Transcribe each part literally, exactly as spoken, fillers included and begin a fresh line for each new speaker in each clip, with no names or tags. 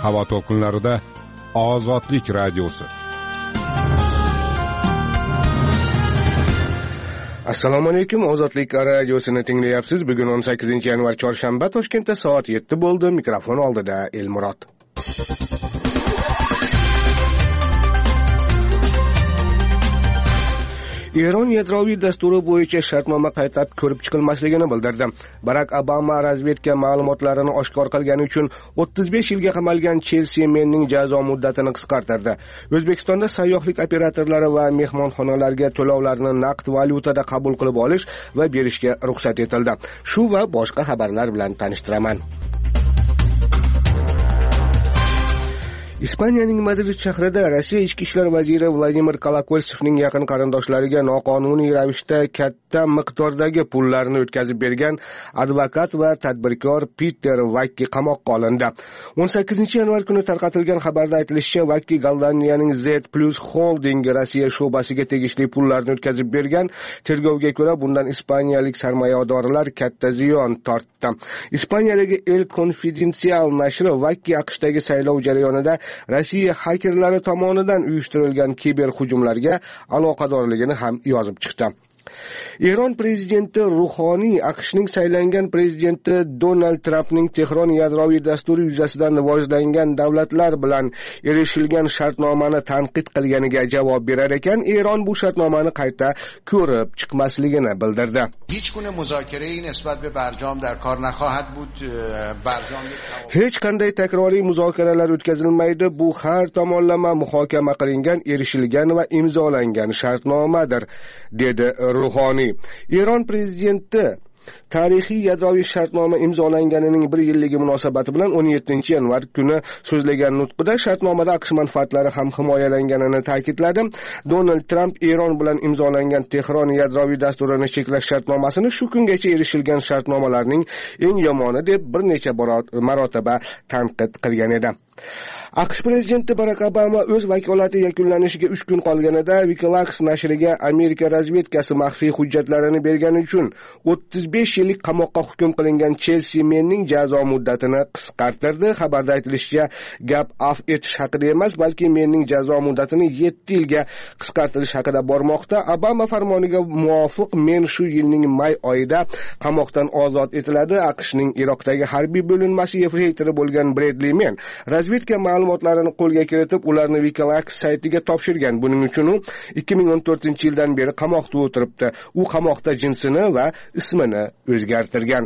Havo to'lqinlarida Ozodlik radiosi.
Assalomu alaykum, Ozodlik radiosini tinglayapsiz. Bugun o'n sakkizinchi yanvar chorshanba, Toshkentda soat yetti bo'ldi. Mikrofon oldida Elmurod. Eron yadroviy dasturi bo'yicha shartnoma qayta ko'rib chiqilmasligini bildirdi. Barak Obama razvedka ma'lumotlarini oshkor qilgani uchun o'ttiz besh yilga qamalgan Chelsea Menning jazo muddatini qisqartirdi. O'zbekistonda sayyohlik operatorlari va mehmonxonalarga to'lovlarni naqd valyutada qabul qilib olish va berishga ruxsat etildi. Shu va boshqa xabarlar bilan tanishtiraman. Ispaniyaning Madrid shahrida Rossiya ichki ishlar vaziri Vladimir Kolokolsevning yaqin qarindoshlariga noqonuniy ravishda katta miqdordagi pullarni o'tkazib bergan advokat va tadbirkor Peter Vakki qamoqqa olindi. o'n sakkizinchi yanvar kuni tarqatilgan xabarda aytilishicha, Vakki Gollandiyaning Z Plus Holding Rossiya sho'basiga tegishli pullarni o'tkazib bergan. Tergovga ko'ra, bundan ispaniyalik sarmoyadorlar katta ziyon tortdi. Ispaniyadagi El Confidencial nashri Vakki AQShdagi saylov jarayonida Rossiya xakerlari tomonidan uyushtirilgan kiberhujumlarga aloqadorligini ham yozib chiqdi. Eron prezidenti Ruhoniy AQShning saylangan prezidenti Donald Trampning Tehron yadroviy dasturi yuzasidan rivojlangan davlatlar bilan erishilgan shartnomani tanqid qilganiga javob berar ekan, Eron bu shartnomani qayta ko'rib chiqmasligini bildirdi. Hech qanday takroriy muzokaralar o'tkazilmaydi. Bu har tomonlama muhokama qilingan, erishilgan va imzolangan shartnomadir, dedi Ruhoniy. Eron prezidenti tarixiy yadroviy shartnoma imzolanganining bir yilligi munosabati bilan o'n yettinchi yanvar kuni so'zlagan nutqida shartnomada AQSh manfaatlari ham himoyalanganini ta'kidladi. Donald Tramp Eron bilan imzolangan Tehron yadroviy dasturini cheklash shartnomasini shu kungacha erishilgan shartnomalarning eng yomoni deb bir necha marotaba tanqid qilgan edi. AQSh prezidenti Barak Obama o'z vakolati yakunlanishiga uch kun qolganida Wikileaks nashriga Amerika razvedkasi maxfiy hujjatlarini bergani uchun o'ttiz besh yillik qamoqqa hukm qilingan Chelsea Menning jazo muddatini qisqartirdi. Xabarda aytilishicha, gap af etish haqida emas, balki Menning jazo muddatini yetti yilga qisqartirish haqida bormoqda. Obama farmoniga muvofiq Men shu yilning may oyida qamoqdan ozod etiladi. AQShning Iroqdagi harbiy bo'linmasi efreytori bo'lgan Bradley Men razvedka ma'lumotlarini qo'lga kiritib, ularni Wikileaks saytiga topshirgan. Buning uchun u ikki ming o'n to'rtinchi yildan beri qamoqda o'tiribdi. U qamoqda jinsini va ismini o'zgartirgan.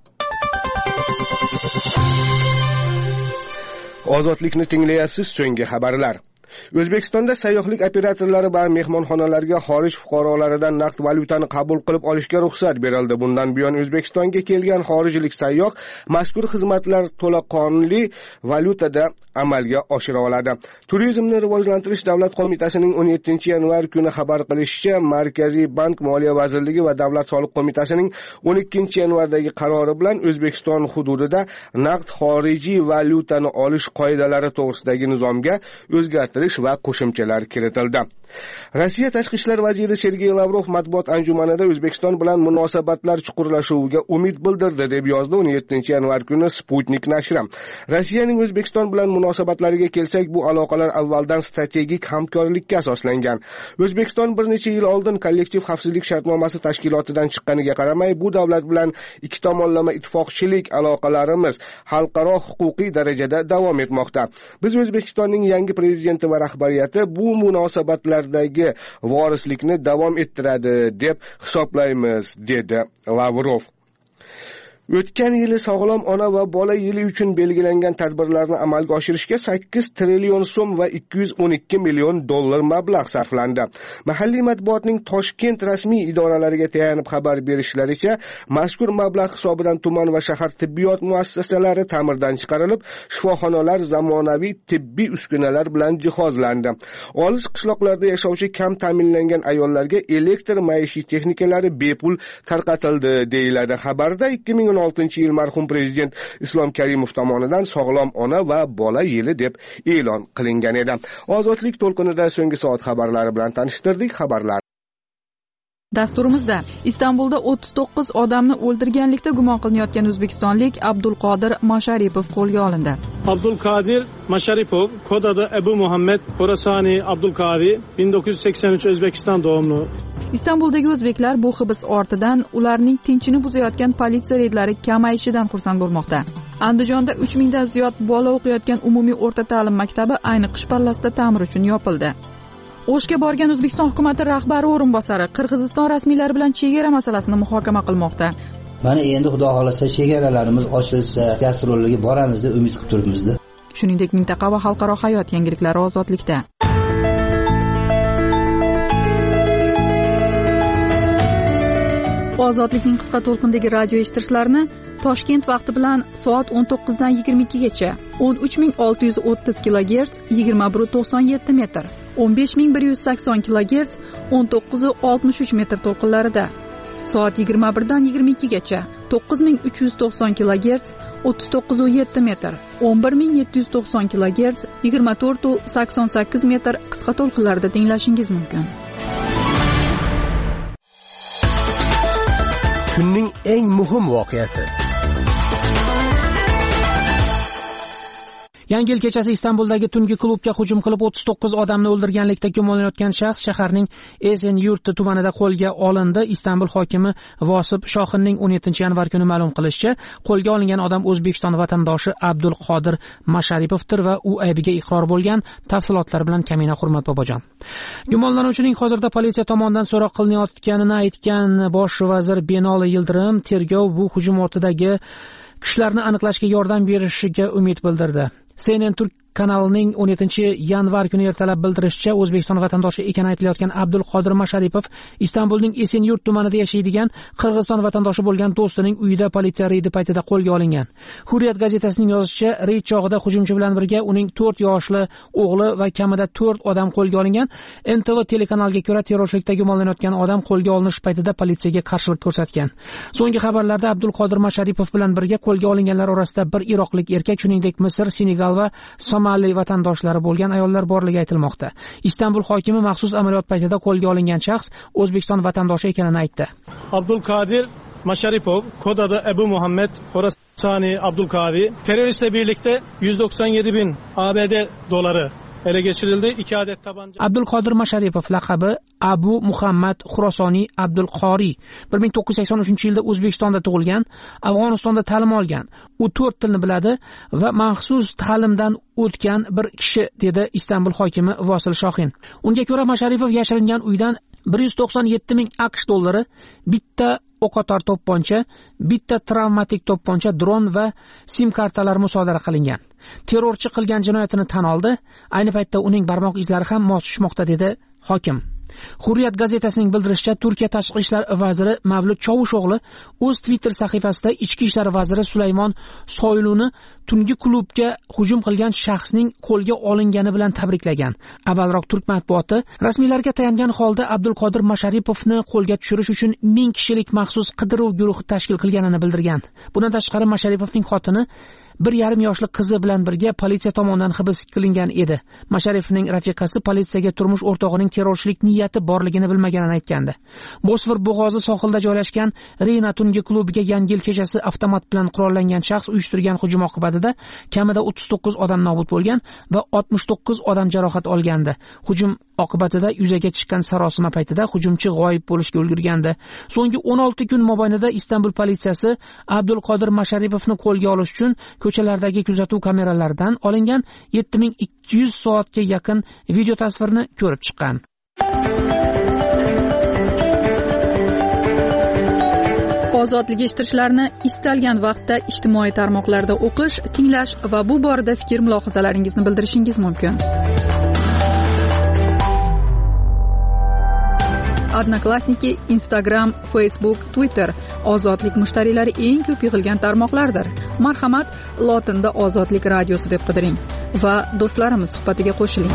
Ozodlikni tinglayapsiz. So'nggi xabarlar. O'zbekistonda sayyohlik operatorlari va mehmonxonalarga xorij fuqarolaridan naqd valyutani qabul qilib olishga ruxsat berildi. Bundan buyon O'zbekistonga kelgan xorijlik sayyoh mazkur xizmatlar to'laqonli valyutada amalga oshira oladi. Turizmni rivojlantirish davlat qo'mitasining o'n yettinchi yanvar kuni xabar qilishicha, Markaziy bank, Moliya vazirligi va Davlat soliq qo'mitasining o'n ikkinchi yanvardagi qarori bilan O'zbekiston hududida naqd xorijiy valyutani olish qoidalari to'g'risidagi nizomga o'zgartirish va qo'shimchalar kiritildi. Rossiya tashqi ishlar vaziri Sergey Lavrov matbuot anjumanida O'zbekiston bilan munosabatlar chuqurlashuviga umid bildirdi deb yozdi o'n yettinchi yanvar kuni Sputnik nashri. Rossiyaning O'zbekiston bilan munosabatlariga kelsak, bu aloqalar avvaldan strategik hamkorlikka asoslangan. O'zbekiston bir necha yil oldin kollektiv xavfsizlik shartnomasi tashkilotidan chiqqaniga qaramay, bu davlat bilan ikki tomonlama ittifoqchilik aloqalarimiz xalqaro huquqiy darajada davom etmoqda. Biz O'zbekistonning yangi prezidenti va rahbariyati bu munosabatlardagi vorislikni davom ettiradi deb hisoblaymiz, dedi Lavrov. O'tgan yili sog'lom ona va bola yili uchun belgilangan tadbirlarni amalga oshirishga sakkiz trillion so'm va ikki yuz o'n ikki million dollar mablag' sarflandi. Mahalliy matbuotning Toshkent rasmiy idoralariga tayanib xabar berishlaricha, mazkur mablag' hisobidan tuman va shahar tibbiyot muassasalari ta'mirdan chiqarilib, shifoxonalar zamonaviy tibbiy uskunalar bilan jihozlandi. Olis qishloqlarda yashovchi kam ta'minlangan ayollarga elektr maishiy texnikalari bepul tarqatildi, deyiladi xabarda. ikki ming o'n oltinchi yil marhum prezident Islom Karimov tomonidan sog'lom ona va bola yili deb e'lon qilingan edi. Ozodlik to'lqinida so'nggi soat xabarlari bilan tanishtirdik. Xabarlar
Dasturimizda Istanbulda o'ttiz to'qqiz odamni o'ldirganlikda gumon qilinayotgan o'zbekistonlik Abdulqodir Masharipov qo'lga olindi.
Abdulqodir Masharipov, kod adı Ebu Muhammed Horasani Abdulqavi, bin dokuz yuz seksen üç O'zbekiston doğumlu.
Istanbuldagi o'zbeklar bu hibs ortidan ularning tinchini buzayotgan politsiya reydlari kamayishidan xursand bo'lmoqda. Andijonda uch mingdan ziyod bola o'qiyotgan umumiy o'rta ta'lim maktabi ayni qish pallasida ta'mir uchun yopildi. O'shga borgan O'zbekiston hukumati rahbari o'rinbosari Qirg'iziston rasmiylari bilan chegara masalasini muhokama qilmoqda.
Mana endi xudo xolasa chegaralarimiz ochilsa, gastrollarga boramiz deb umid qilib turibmiz.
Shuningdek, mintaqa va xalqaro hayot yangiliklari ozodlikda. Ozodlikning qisqa to'lqindagi radio eshittirishlarini Toshkent vaqti bilan soat o'n to'qqizdan yigirma ikkigacha o'n uch ming olti yuz o'ttiz kilogerts yigirma bir nuqta to'qson yetti metr, o'n besh ming bir yuz sakson kilogerts o'n to'qqiz nuqta oltmish uch metr to'lqinlarida, soat yigirma birdan yigirma ikkigacha to'qqiz ming uch yuz to'qson kilogerts o'ttiz to'qqiz nuqta yetti metr, o'n bir ming yetti yuz to'qson kilogerts yigirma to'rt nuqta sakson sakkiz metr qisqa to'lqinlarda tinglashingiz mumkin.
Kunning eng muhim voqeasi.
Yangi yil kechasi Istanbuldagi tungi klubga hujum qilib o'ttiz to'qqiz odamni o'ldirganlikda gumonlanayotgan shaxs shaharning Esenyurt tumanida qo'lga olindi. Istanbul hokimi Vosib Shoxinning o'n yettinchi yanvar kuni ma'lum qilishicha, qo'lga olingan odam O'zbekiston vatandoshi Abdulqodir Masharipovdir va u aybiga iqror bo'lgan. Tafsilotlar bilan Kamina Hurmat Bobojon. Gumonlanuvchining hozirda politsiya tomonidan so'roq qilinayotganini aytgan bosh vazir Benoli Yildirim tergov bu hujum ortidagi kishilarni aniqlashga yordam berishiga umid bildirdi. C N N Turk kanalining o'n yettinchi yanvar kuni ertalab bildirishicha, O'zbekiston vatandoshi ekani aytilayotgan Abdulqodir Masharipov Istanbulning Esenyurt tumanida yashaydigan Qirg'iziston vatandoshi bo'lgan do'stining uyida politsiya reydi paytida qo'lga olingan. Hurriyat gazetasining yozishicha, reyd chog'ida hujumchi bilan birga uning to'rt yoshli o'g'li va kamida to'rt odam qo'lga olingan. N T V telekanaliga ko'ra, terrorchilikda gumonlanayotgan odam qo'lga olinish paytida politsiyaga qarshilik ko'rsatgan. So'nggi xabarlarda Abdulqodir Masharipov bilan birga qo'lga olinganlar orasida bir iroqlik erkak, shuningdek Misr, Senegal va Somali vatandoshlari bo'lgan ayollar borligi aytilmoqda. Istanbul hokimi maxsus amaliyot paytida qo'lga olingan shaxs O'zbekiston vatandoshi ekanini aytdi.
Abdulqadir Masharipov, kod adı Ebu Muhammed Horasani Abdulqavi, teröristle birlikte yüz doksan yedi bin A B D doları ele geçirildi. iki adet tabanca.
Abdulqodir Masharipov laqabi Abu Muhammad Xurosoniy Abdulqori. bir ming to'qqiz yuz sakson uchinchi yilda O'zbekistonda tug'ilgan, Afg'onistonda ta'lim olgan. U to'rt tilni biladi va maxsus ta'limdan o'tgan bir kishi, dedi Istanbul hokimi Vosil Shoxin. Unga ko'ra, Masharipov yashiringan uydan bir yuz to'qson yetti ming AQSh dollari, bitta o'qotar to'pponcha, bitta travmatik to'pponcha, dron va sim kartalar musodara qilingan. Terrorchi qilgan jinoyatini tan oldi. Ayni paytda uning barmoq izlari ham mos tushmoqda, dedi hokim. Hurriyat gazetasining bildirishicha, Turkiya tashqi ishlar vaziri Mavlud Chovusho'g'li o'z Twitter sahifasida ichki ishlar vaziri Sulaymon Soyluni tungi klubga hujum qilgan shaxsning qo'lga olingani bilan tabriklagan. Avvalroq turk matbuoti rasmiylarga tayangan holda Abdulqodir Masharipovni qo'lga tushirish uchun ming kishilik maxsus qidiruv guruhi tashkil qilganini bildirgan. Bundan tashqari, Masharipovning xotini bir yarim yoshli qizi bilan birga politsiya tomonidan hibs qilingan edi. Masharipovning rafiqasi politsiyaga turmush o'rtog'ining terrorchilik niyati borligini bilmaganini aytgandi. Bosfor bo'g'ozi sohilda joylashgan Reyna tungi klubiga Yangi yil kechasi avtomat bilan qurollangan shaxs uyushtirgan hujum oqibatida kamida o'ttiz to'qqiz odam nobud bo'lgan va oltmish to'qqiz odam jarohat olgandi. Hujum oqibatida yuzaga chiqqan sarosima paytida hujumchi g'oyib bo'lishga ulgurgandi. So'nggi o'n olti kun mobaynida Istanbul politsiyasi Abdulqodir Masharipovni qo'lga olish uchun ko'chalardagi kuzatuv kameralaridan olingan yetti ming ikki yuz soatga yaqin video tasvirni ko'rib chiqqan.
Ozodlik eshittirishlarini istalgan vaqtda ijtimoiy tarmoqlarda o'qish, tinglash va bu borada fikr mulohazalaringizni bildirishingiz mumkin. Odnoklassniki, Instagram, Facebook, Twitter ozodlik mushtariylari eng ko'p yig'ilgan tarmoqlardir. Marhamat, lotinda Ozodlik radiosi deb qidiring va do'stlarimiz suhbatiga qo'shiling.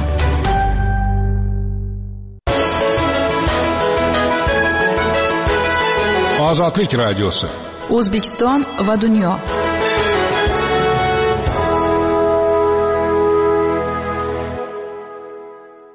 Ozodlik radiosi.
O'zbekiston va dunyo.
Turkiya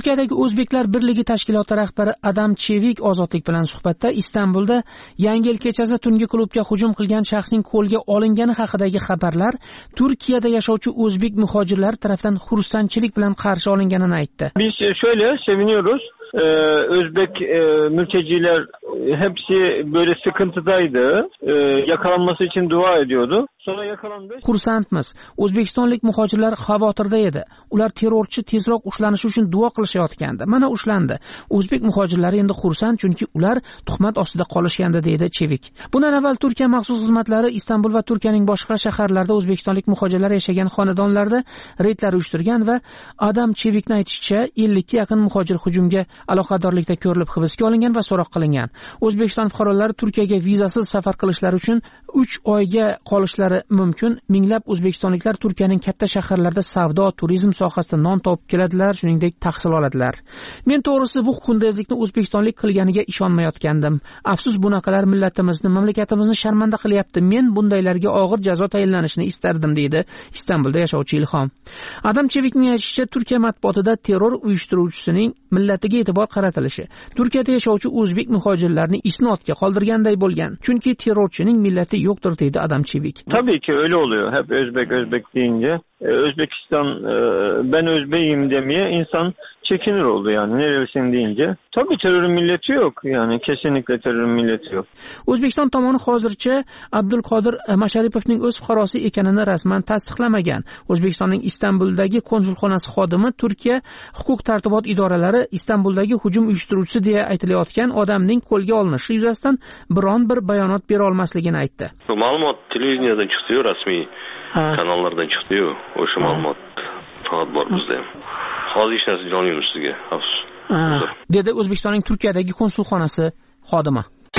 Turkiyadagi O'zbeklar birligi tashkiloti rahbari Adam Chevik Ozodlik bilan suhbatda Istanbulda Yangi yil kechasi tungi klubga hujum qilgan shaxsning qo'lga olingani haqidagi xabarlar Turkiyada yashovchi o'zbek muhojirlar tomonidan xursandchilik bilan qarshi olinganini aytdi.
Biz şöyle seviniyoruz. Ee, Özbek e, mülteciler hepsi böyle sıkıntıdaydı. Ee, yakalanması için dua ediyordu. Sonra yakalandı.
Xursandmiz. O'zbekistonlik muhojirlar xavotirda edi. Ular terrorchi tezroq ushlanishi uchun duo qilishayotgandi. Mana ushlandi. O'zbek muhojirlari endi xursand, chunki ular tuhmat ostida qolishgandi, deydi Chevik. Bundan avval Turkiya maxsus xizmatlari Istanbul va Turkiyaning boshqa shaharlarida o'zbekistonlik muhojirlar yashagan xonadonlarda reydlar uyushtirgan va Adam Chevikning aytishicha ellikka yaqin muhojir hujumga aloqadorlikda ko'rilib hibsga olingan va so'roq qilingan. O'zbekiston fuqarolari Turkiyaga vizasiz safar qilishlari uchun uch oyga qolishlari mumkin. Minglab o'zbekistonliklar Turkiyaning katta shaharlarida savdo, turizm sohasida non topib keladilar, shuningdek tahsil oladilar. Men to'g'risi bu xunrezlikni o'zbekistonlik qilganiga ishonmayotgandim. Afsus, bunaqalar millatimizni, mamlakatimizni sharmanda qilyapti. Men bundaylarga og'ir jazo tayinlanishini istardim, deydi Istanbulda yashovchi Ilhom. Adam Chevikning aytishicha, Turkiya matbuotida terror uyushtiruvchisining millatiga e'tibor qaratilishi Turkiyada yashovchi o'zbek muhojirlarni isnodga qoldirganday bo'lgan. Chunki terrorchining millati yo'qdir, deydi Adam Chevik.
Tabii ki öyle oluyor. Hep Özbek Özbek deyince Özbekistan ben Özbeyim demeye insan çekinir oldu yani nerelisin deyince. Tabii terörün milleti yok. Yani kesinlikle terörün milleti yok.
O'zbekiston tomoni hozircha Abdulqodir Masharipovning o'z fuqarosi ekanini rasman tasdiqlamagan. O'zbekistonning Istanbuldagi konsulxonasi xodimi Turkiya huquq tartibot idoralari Istanbuldagi hujum uyushtiruvchisi deya aytilayotgan odamning qo'lga olinishi yuzasidan biron bir bayonot bera olmasligini aytdi.
Ma'lumot televiziyadan chiqdi, rasmiy kanallardan chiqdi. O'sha ma'lumot faqat bor bizda ham. Hozir hech narsa jonimiz sizga. Afsus.
Dedi O'zbekistonning Turkiyadagi konsulxonasi xodimi.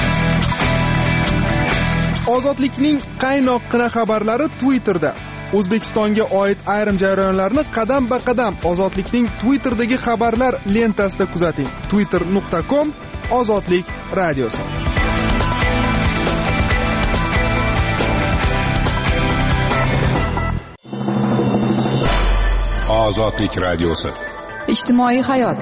Ozodlikning qaynoqqina xabarlari Twitterda. O'zbekistonga oid ayrim jarayonlarni qadam-ba-qadam Ozodlikning Twitter'dagi xabarlar lentasida kuzating. twitter nuqta com Ozodlik radiosi.
Ozodlik radiosi.
Ijtimoiy hayot.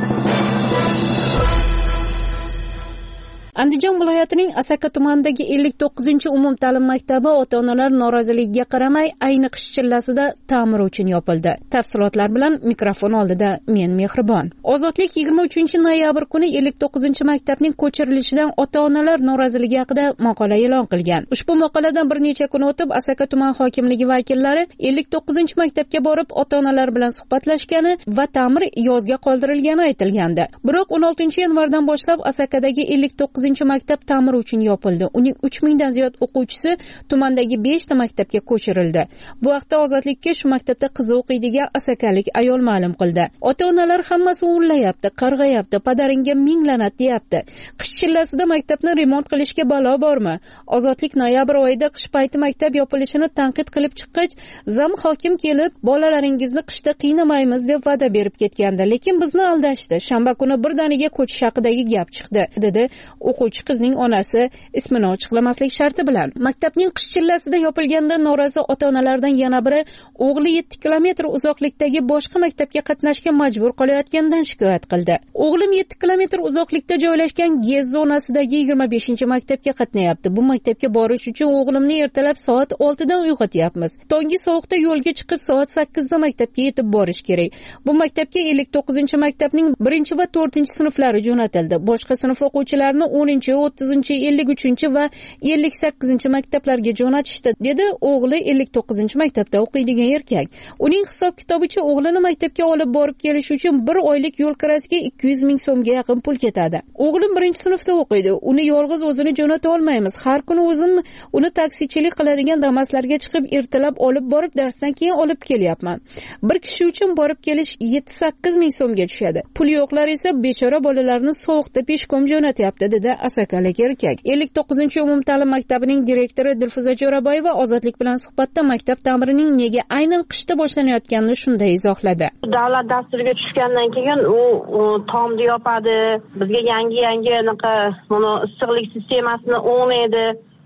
Andijon viloyatining Asaka tumanidagi ellik to'qqizinchi umumta'lim maktabi ota-onalar noroziligiga qaramay ayni qish chillasida ta'mir uchun yopildi. Tafsilotlar bilan mikrofon oldida men Mehribon. Ozodlik yigirma uchinchi noyabr kuni ellik to'qqizinchi maktabning ko'chirilishidan ota-onalar noroziligi haqida maqola e'lon qilgan. Ushbu maqoladan bir necha kun o'tib Asaka tuman hokimligi vakillari ellik to'qqizinchi maktabga borib ota-onalar bilan suhbatlashgani va ta'mir yozga qoldirilgani aytilgandi. Biroq o'n oltinchi yanvardan boshlab Asakadagi ellik to'qqizinchi maktab ta'mir uchun yopildi. Uning uch mingdan ziyod o'quvchisi tumandagi beshta maktabga ko'chirildi. Bu haqda Ozodlikka shu maktabda qizi o'qiydigan asakalik ayol ma'lum qildi. Ota-onalar hammasi urillayapti, qarg'ayapti, padaringga ming la'nat deyapti. Qish chillasida maktabni remont qilishga balo bormi? Ozodlik noyabr oyida qish payti maktab yopilishini tanqid qilib chiqqach, zam hokim kelib, bolalaringizni qishda qiynamaymiz deb va'da berib ketgandi, lekin bizni aldashdi. Shanba kuni birdaniga ko'chish haqidagi gap chiqdi, dedi o'quvchi qizning onasi ismini ochiqlamaslik sharti bilan. Maktabning qish chillasida yopilganda norozi ota-onalardan yana biri o'g'li yetti kilometr uzoqlikdagi boshqa maktabga qatnashga majbur qolayotgandan shikoyat qildi. O'g'lim yetti kilometr uzoqlikda joylashgan Gez zonasidagi yigirma beshinchi maktabga qatnayapti. Bu maktabga borish uchun o'g'limni ertalab soat oltidan uyg'otyapmiz. Tongi sovuqda yo'lga chiqib soat sakkizda maktabga yetib borish kerak. Bu maktabga ellik to'qqizinchi maktabning birinchi va to'rtinchi sinflari jo'natildi. Boshqa sinf o'quvchilarini o'ninchi, o'ttizinchi, ellik uchinchi va ellik sakkizinchi maktablarga jo'natishdi, dedi o'g'li ellik to'qqizinchi maktabda o'qiydigan erkak. Uning hisob-kitobicha o'g'lini maktabga olib borib kelish uchun bir oylik yo'l kirasiga ikki yuz ming so'mga yaqin pul ketadi. O'g'lim birinchi sinfda o'qiydi. Uni yolg'iz o'zini jo'nata olmaymiz. Har kuni o'zim uni taksichilik qiladigan Damaslarga chiqib ertalab olib borib darsdan keyin olib kelyapman. Bir kishi uchun borib kelish yetti sakkiz ming so'mga tushadi. Pul yo'qlar esa bechora bolalarni sovuqda peshkom jo'natyapti, dedi asakalik erkak. ellik to'qqizinchi umumta'lim maktabining direktori Dilfuza Jo'raboyeva Ozodlik bilan suhbatda maktab ta'mirining nega aynan qishda boshlanayotganini shunday izohladi.
Davlat dasturiga tushgandan keyin u tomni yopadi, bizga yangi yangi anaqa buni issiqlik sistemasini o'rnaydi.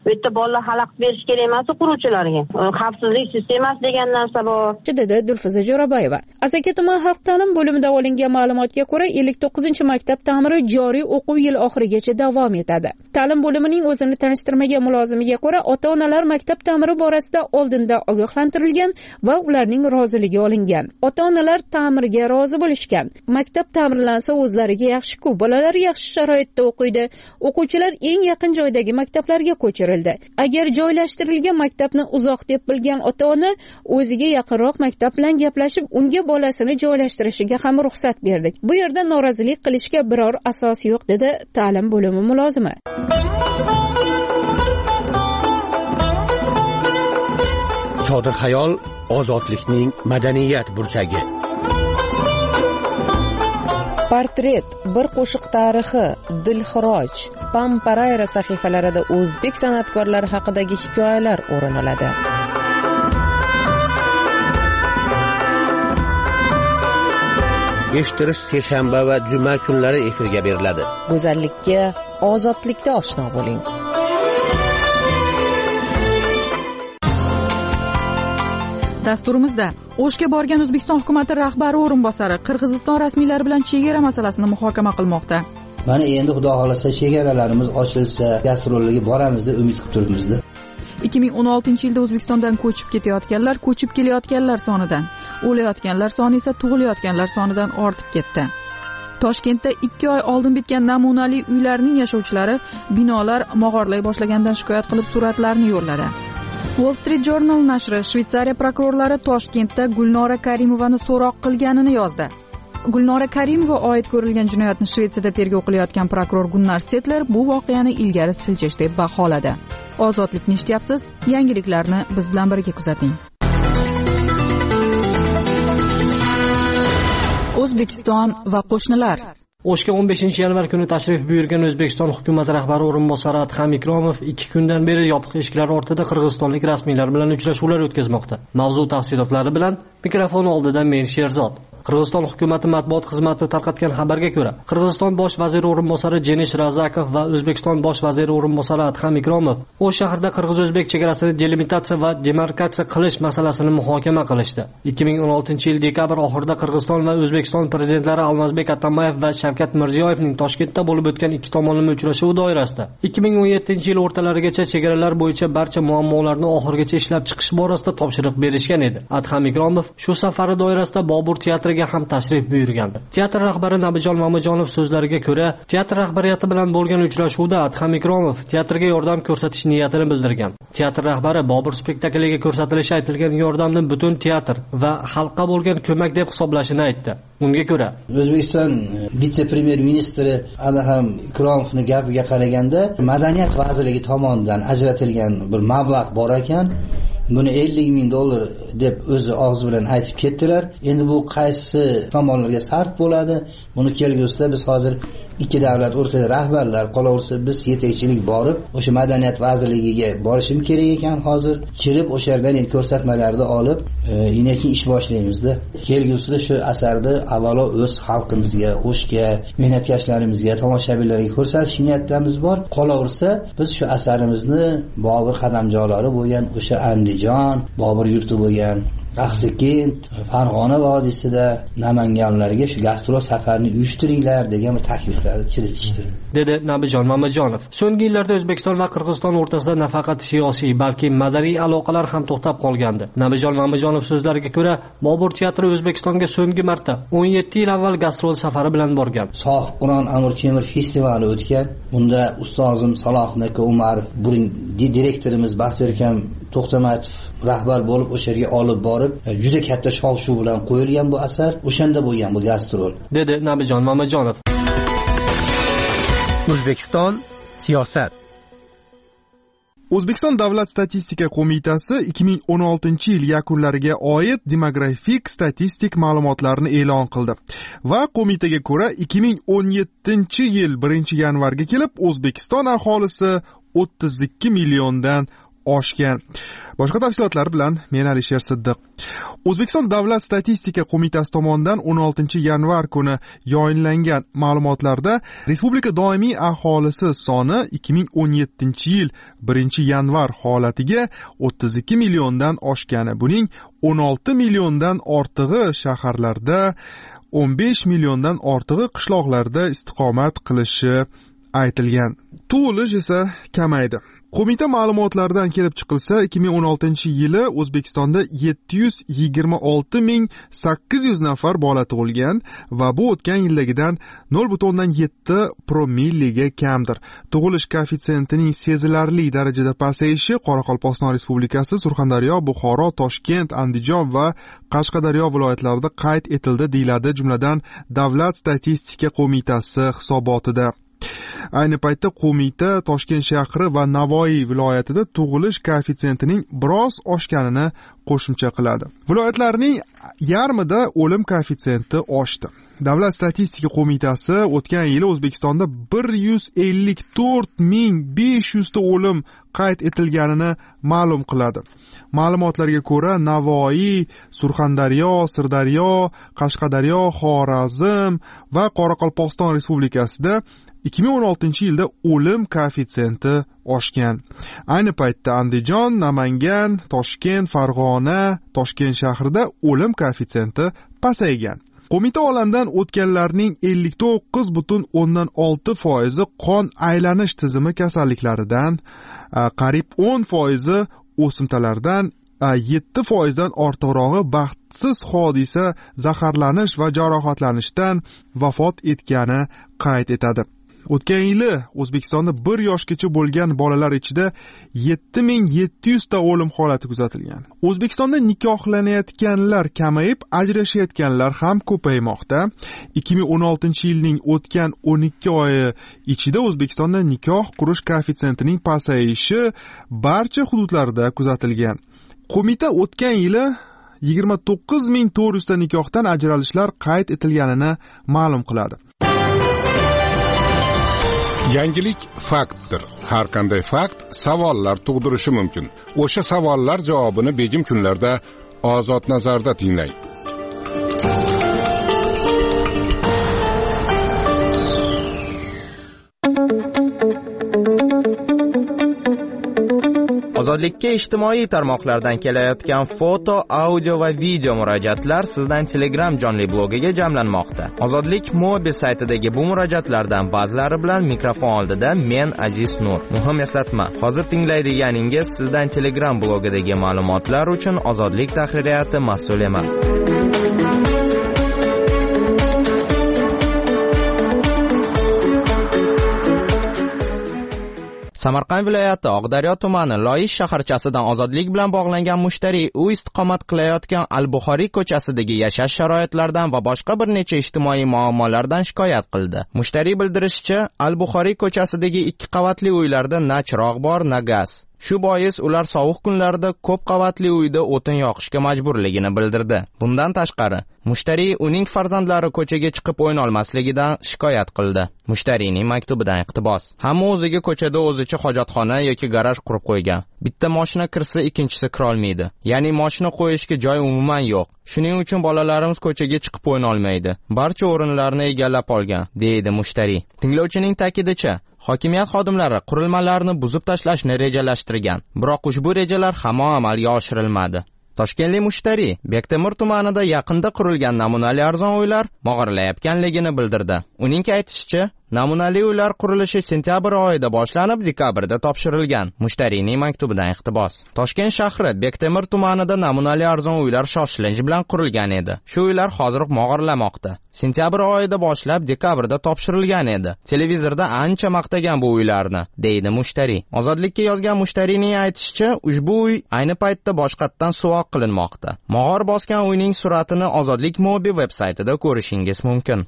bu yerda bolalar xalaqit berish kerak emas quruvchilarga. Xavfsizlik sistemasi degan narsa bor,
dedi Dilfuza Jo'raboyeva. Asaka tuman xalq ta'lim bo'limida olingan ma'lumotga ko'ra, ellik to'qqizinchi maktab ta'miri joriy o'quv yili oxirigacha davom etadi. Ta'lim bo'limining o'zini tanishtirmagan mulozimiga ko'ra, ota-onalar maktab ta'miri borasida oldinda ogohlantirilgan va ularning roziligi olingan. Ota-onalar ta'mirga rozi bo'lishgan. Maktab ta'mirlansa o'zlariga yaxshi-ku, bolalar yaxshi sharoitda o'qiydi. O'quvchilar eng yaqin joydagi maktablarga ko'chirildi. Agar joylashtirilgan maktabni uzoq deb bilgan ota-ona o'ziga yaqinroq maktab bilan gaplashib, unga bolasini joylashtirishiga ham ruxsat berdik. Bu yerda norozilik qilishga biror asos yo'q, dedi ta'lim bo'limi mulozimi.
Sodiq xayol ozodlikning madaniyat burchagi.
Portret, bir qo'shiq tarixi, Dilxiroj, Pamparayra sahifalarida o'zbek san'atkorlari haqidagi hikoyalar o'rin oladi.
Eshittirish seshanba va juma kunlari efirga beriladi.
Go'zallikka ozodlikda oshno bo'ling.
Dasturimizda O'shga borgan O'zbekiston hukumati rahbari o'rinbosari Qirg'iziston rasmiylari bilan chegara masalasini muhokama qilmoqda.
Mana endi xudo xolasa chegaralarimiz ochilsa, gastrollarga boramiz deb umid qilib turibmiz.
ikki ming o'n oltinchi yilda O'zbekistondan ko'chib ketayotganlar ko'chib kelayotganlar sonidan, o'layotganlar soni esa tug'ilayotganlar sonidan ortib ketdi. Toshkentda ikki oy oldin bitgan namunali uylarning yashovchilari binolar mog'orlay boshlagandan shikoyat qilib suratlarni yo'lladi. Wall Street Journal nashri Shveysariya prokurorlari Toshkentda Gulnora Karimovani so'roq qilganini yozdi. Gulnora Karimova oid ko'rilgan jinoyatni Shvetsiyada tergov qilayotgan prokuror Gunnar Setler bu voqeani ilgari siljish deb baholadi. Ozodlik neshityapsiz? Yangiliklarni biz bilan birga kuzating. O'zbekiston va qo'shnilar.
O'shga o'n beshinchi yanvar kuni tashrif buyurgan O'zbekiston hukumati rahbari o'rinbosari Adham Ikromov ikki kundan beri yopiq eshiklar ortida qirg'izistonlik rasmiylar bilan uchrashuvlar o'tkazmoqda. Mavzu tafsilotlari bilan mikrofon oldida men Sherzod. Qirg'iziston hukumati matbuot xizmati tarqatgan xabarga ko'ra, Qirg'iziston bosh vaziri o'rinbosari Jenish Razakov va O'zbekiston bosh vaziri o'rinbosari Adham Ikromov o'sha shaharda qirg'iz-o'zbek chegarasini delimitatsiya va demarkatsiya qilish masalasini muhokama qilishdi. ikki ming o'n oltinchi yil dekabr oxirida Qirg'iziston va O'zbekiston prezidentlari Almazbek Atambayev va Shavkat Mirziyoyevning Toshkentda bo'lib o'tgan ikki tomonlama uchrashuvi doirasida ikki ming o'n yettinchi yil o'rtalarigacha chegaralar bo'yicha barcha muammolarni oxirigacha ishlab chiqish borasida topshiriq berishgan edi. Adham Ikromov shu safari doirasida Bobur teatriga ham tashrif buyurgandi. Teatr rahbari Nabijon Mamajonov so'zlariga ko'ra, teatr rahbariyati bilan bo'lgan uchrashuvda Adham Ikromov teatrga yordam ko'rsatish niyatini bildirgan. Teatr rahbari Bobur spektakliga ko'rsatilishi aytilgan yordamni butun teatr va xalqqa bo'lgan ko'mak deb hisoblashini aytdi. Unga ko'ra,
O'zbekiston vitse-premyer ministri Adham Ikromovning gapiga qaraganda, madaniyat vazirligi tomonidan ajratilgan bir mablag' bor ekan. Buni ellik ming dollar deb o'zi og'zi bilan aytib ketdilar. Endi bu qaysi tomonlarga sarf bo'ladi? Buni kelgusida biz hozir ikki davlat o'rtada rahbarlar qolaversa, biz yetakchilik borib, o'sha madaniyat vazirligiga borishim kerak ekan. Hozir kirib o'sha yerdan endi ko'rsatmalarni olib, keyin ish boshlaymizda. Kelgusida shu asarni avvalo o'z xalqimizga, o'shga, mehnatkashlarimizga, tomoshabinlarga ko'rsatish niyatimiz bor. Qolaversa, biz shu asarimizni Bobur qadamjonlari bo'lgan o'sha Andijon, Bobur yurti bo'lgan Axsikent, Farg'ona vodiysida Namanganlarga shu gastrol safarini uyushtiringlar degan bir takliflarni kiritishdi,
dedi Nabijon Mamajonov. So'nggi yillarda O'zbekiston va Qirg'iziston o'rtasida nafaqat siyosiy, balki madaniy aloqalar ham to'xtab qolgandi. Nabijon Mamajonov so'zlariga ko'ra, Bobur teatri O'zbekistonga so'nggi marta o'n yetti yil avval gastrol safari bilan borgan.
Sohib Qur'on Amir Temur festivali o'tgan. Bunda ustozim Saloh aka Umarov, buning direktorimiz Baxtiyor akam To'xtamatov rahbar bo'lib o'sha yerga olib borib, juda katta shov-shuv bilan qo'yilgan bu asar. O'shanda bo'lgan bu gastrol,
dedi Nabijon Mamajonov.
O'zbekiston siyosat.
O'zbekiston Davlat statistika qo'mitasi ikki ming o'n oltinchi yil yakunlariga oid demografik statistik ma'lumotlarni e'lon qildi va qo'mitaga ko'ra ikki ming o'n yettinchi yil birinchi yanvarga kelib O'zbekiston aholisi o'ttiz ikki milliondan oshgan. Boshqa tafsilotlar bilan men Alisher Siddiq. O'zbekiston Davlat statistika qo'mitasi tomonidan o'n oltinchi yanvar kuni yayinlangan ma'lumotlarda respublika doimiy aholisi soni ikki ming o'n yettinchi yil birinchi yanvar holatiga o'ttiz ikki milliondan oshgani, buning o'n olti milliondan ortig'i shaharlarda, o'n besh milliondan ortig'i qishloqlarda istiqomat qilishi aytilgan. Tug'ilish esa kamaydi. Qo'mita ma'lumotlaridan kelib chiqilsa, ikki ming o'n oltinchi yili O'zbekistonda yetti yuz yigirma olti ming sakkiz yuz nafar bola tug'ilgan va bu o'tgan yildagidan nol butun o'ndan yetti promilliga kamdir. Tug'ilish koeffitsiyentining sezilarli darajada pasayishi Qoraqalpog'iston Respublikasi, Surxondaryo, Buxoro, Toshkent, Andijon va Qashqadaryo viloyatlarida qayd etildi, deyiladi jumladan Davlat statistika qo'mitasi hisobotida. Ayni paytda qo'mita Toshkent shahri va Navoiy viloyatida tug'ilish koeffitsiyentining biroz oshganini qo'shimcha qiladi. Viloyatlarning yarmida o'lim koeffitsiyenti oshdi. Davlat statistika qo'mitasi o'tgan yili O'zbekistonda bir yuz ellik to'rt ming besh yuz ta o'lim qayd etilganini ma'lum qiladi. Ma'lumotlarga ko'ra, Navoiy, Surxondaryo, Sirdaryo, Qashqadaryo, Xorazm va Qoraqalpog'iston Respublikasida ikki ming o'n oltinchi yilda o'lim koeffitsiyenti oshgan. Ayni paytda Andijon, Namangan, Toshkent, Farg'ona, Toshkent shahrida o'lim koeffitsiyenti pasaygan. Qo'mita olamdan o'tganlarning ellik to'qqiz butun o'ndan olti foizi qon aylanish tizimi kasalliklaridan, qariyb o'n foizi o'simtalardan, yetti foizdan ortiqrog'i baxtsiz hodisa, zaharlanish va jarohatlanishdan vafot etgani qayd etadi. O'tgan yili O'zbekistonda bir yoshgacha bo'lgan bolalar ichida yetti ming yetti yuz ta o'lim holati kuzatilgan. O'zbekistonda nikohlanayotganlar kamayib, ajrashayotganlar ham ko'paymoqda. ikki ming o'n oltinchi yilning o'tgan o'n ikki oyi ichida O'zbekistonda nikoh qurish koeffitsiyentining pasayishi barcha hududlarda kuzatilgan. Qo'mita o'tgan yili yigirma to'qqiz ming to'rt yuz ta nikohdan ajralishlar qayd etilganini ma'lum qiladi.
Yangilik faktdir. Har qanday fakt savollar tug'dirishi mumkin. O'sha savollar javobini begim kunlarda Ozod nazarda tinglang.
Ozodlikka ijtimoiy tarmoqlardan kelayotgan foto, audio va video murojaatlar sizdan Telegram jonli blogiga jamlanmoqda. Ozodlik mobil saytidagi bu murojaatlardan ba'zilari bilan mikrofon oldida men Aziz Nur. Muhim eslatma, hozir tinglaydiganingiz sizdan Telegram blogidagi ma'lumotlar uchun Ozodlik tahririyati mas'ul emas. Samarqand viloyati Oqdaryo tumani Loyish shaharchasidan ozodlik bilan bog'langan mushtariy u istiqomat qilayotgan Al-Buxoriy ko'chasidagi yashash sharoitlaridan va boshqa bir necha ijtimoiy muammolardan shikoyat qildi. Mushtariy bildirishicha, Al-Buxoriy ko'chasidagi ikki qavatli uylarda na chiroq bor, na gaz. Shu bois ular sovuq kunlarda ko'p qavatli uyda o'tin yoqishga majburligini bildirdi. Bundan tashqari, mushtariy uning farzandlari ko'chaga chiqib o'yin olmasligidan shikoyat qildi. Mushtariyning maktubidan iqtibos. Hamma o'ziga ko'chada o'zicha hojatxona yoki garaj qurib qo'ygan. Bitta mashina kirsa, ikkinchisi kira olmaydi. Ya'ni mashina qo'yishga joy umuman yo'q. Shuning uchun bolalarimiz ko'chaga chiqib o'yin olmaydi. Barcha o'rinlarni egallab olgan, deydi mushtariy. Tinglovchining ta'kidicha, hokimiyat xodimlari qurilmalarni buzib tashlashni rejalashtirgan, biroq ushbu rejalar hamon amalga oshirilmadi. Toshkentlik mushtariy Bektemir tumanida yaqinda qurilgan namunali arzon uylar mog'orlayotganligini bildirdi. Uning aytishicha, namunali uylar qurilishi sentyabr oyida boshlanib, dekabrda topshirilgan. Mushtariyning maktubidan iqtibos. Toshkent shahri Bektemir tumanida namunali arzon uylar shoshilinch bilan qurilgan edi. Shu uylar hozir mog'orlamoqda. Sentyabr oyida boshlab dekabrda topshirilgan edi. Televizorda ancha maqtagan bu uylarni, deydi mushtariy. Ozodlikka yozgan mushtariyning aytishicha, ushbu uy ayni paytda boshqatdan suvoq qilinmoqda. Mog'or bosgan uyning suratini Ozodlik mobil veb-saytida ko'rishingiz mumkin.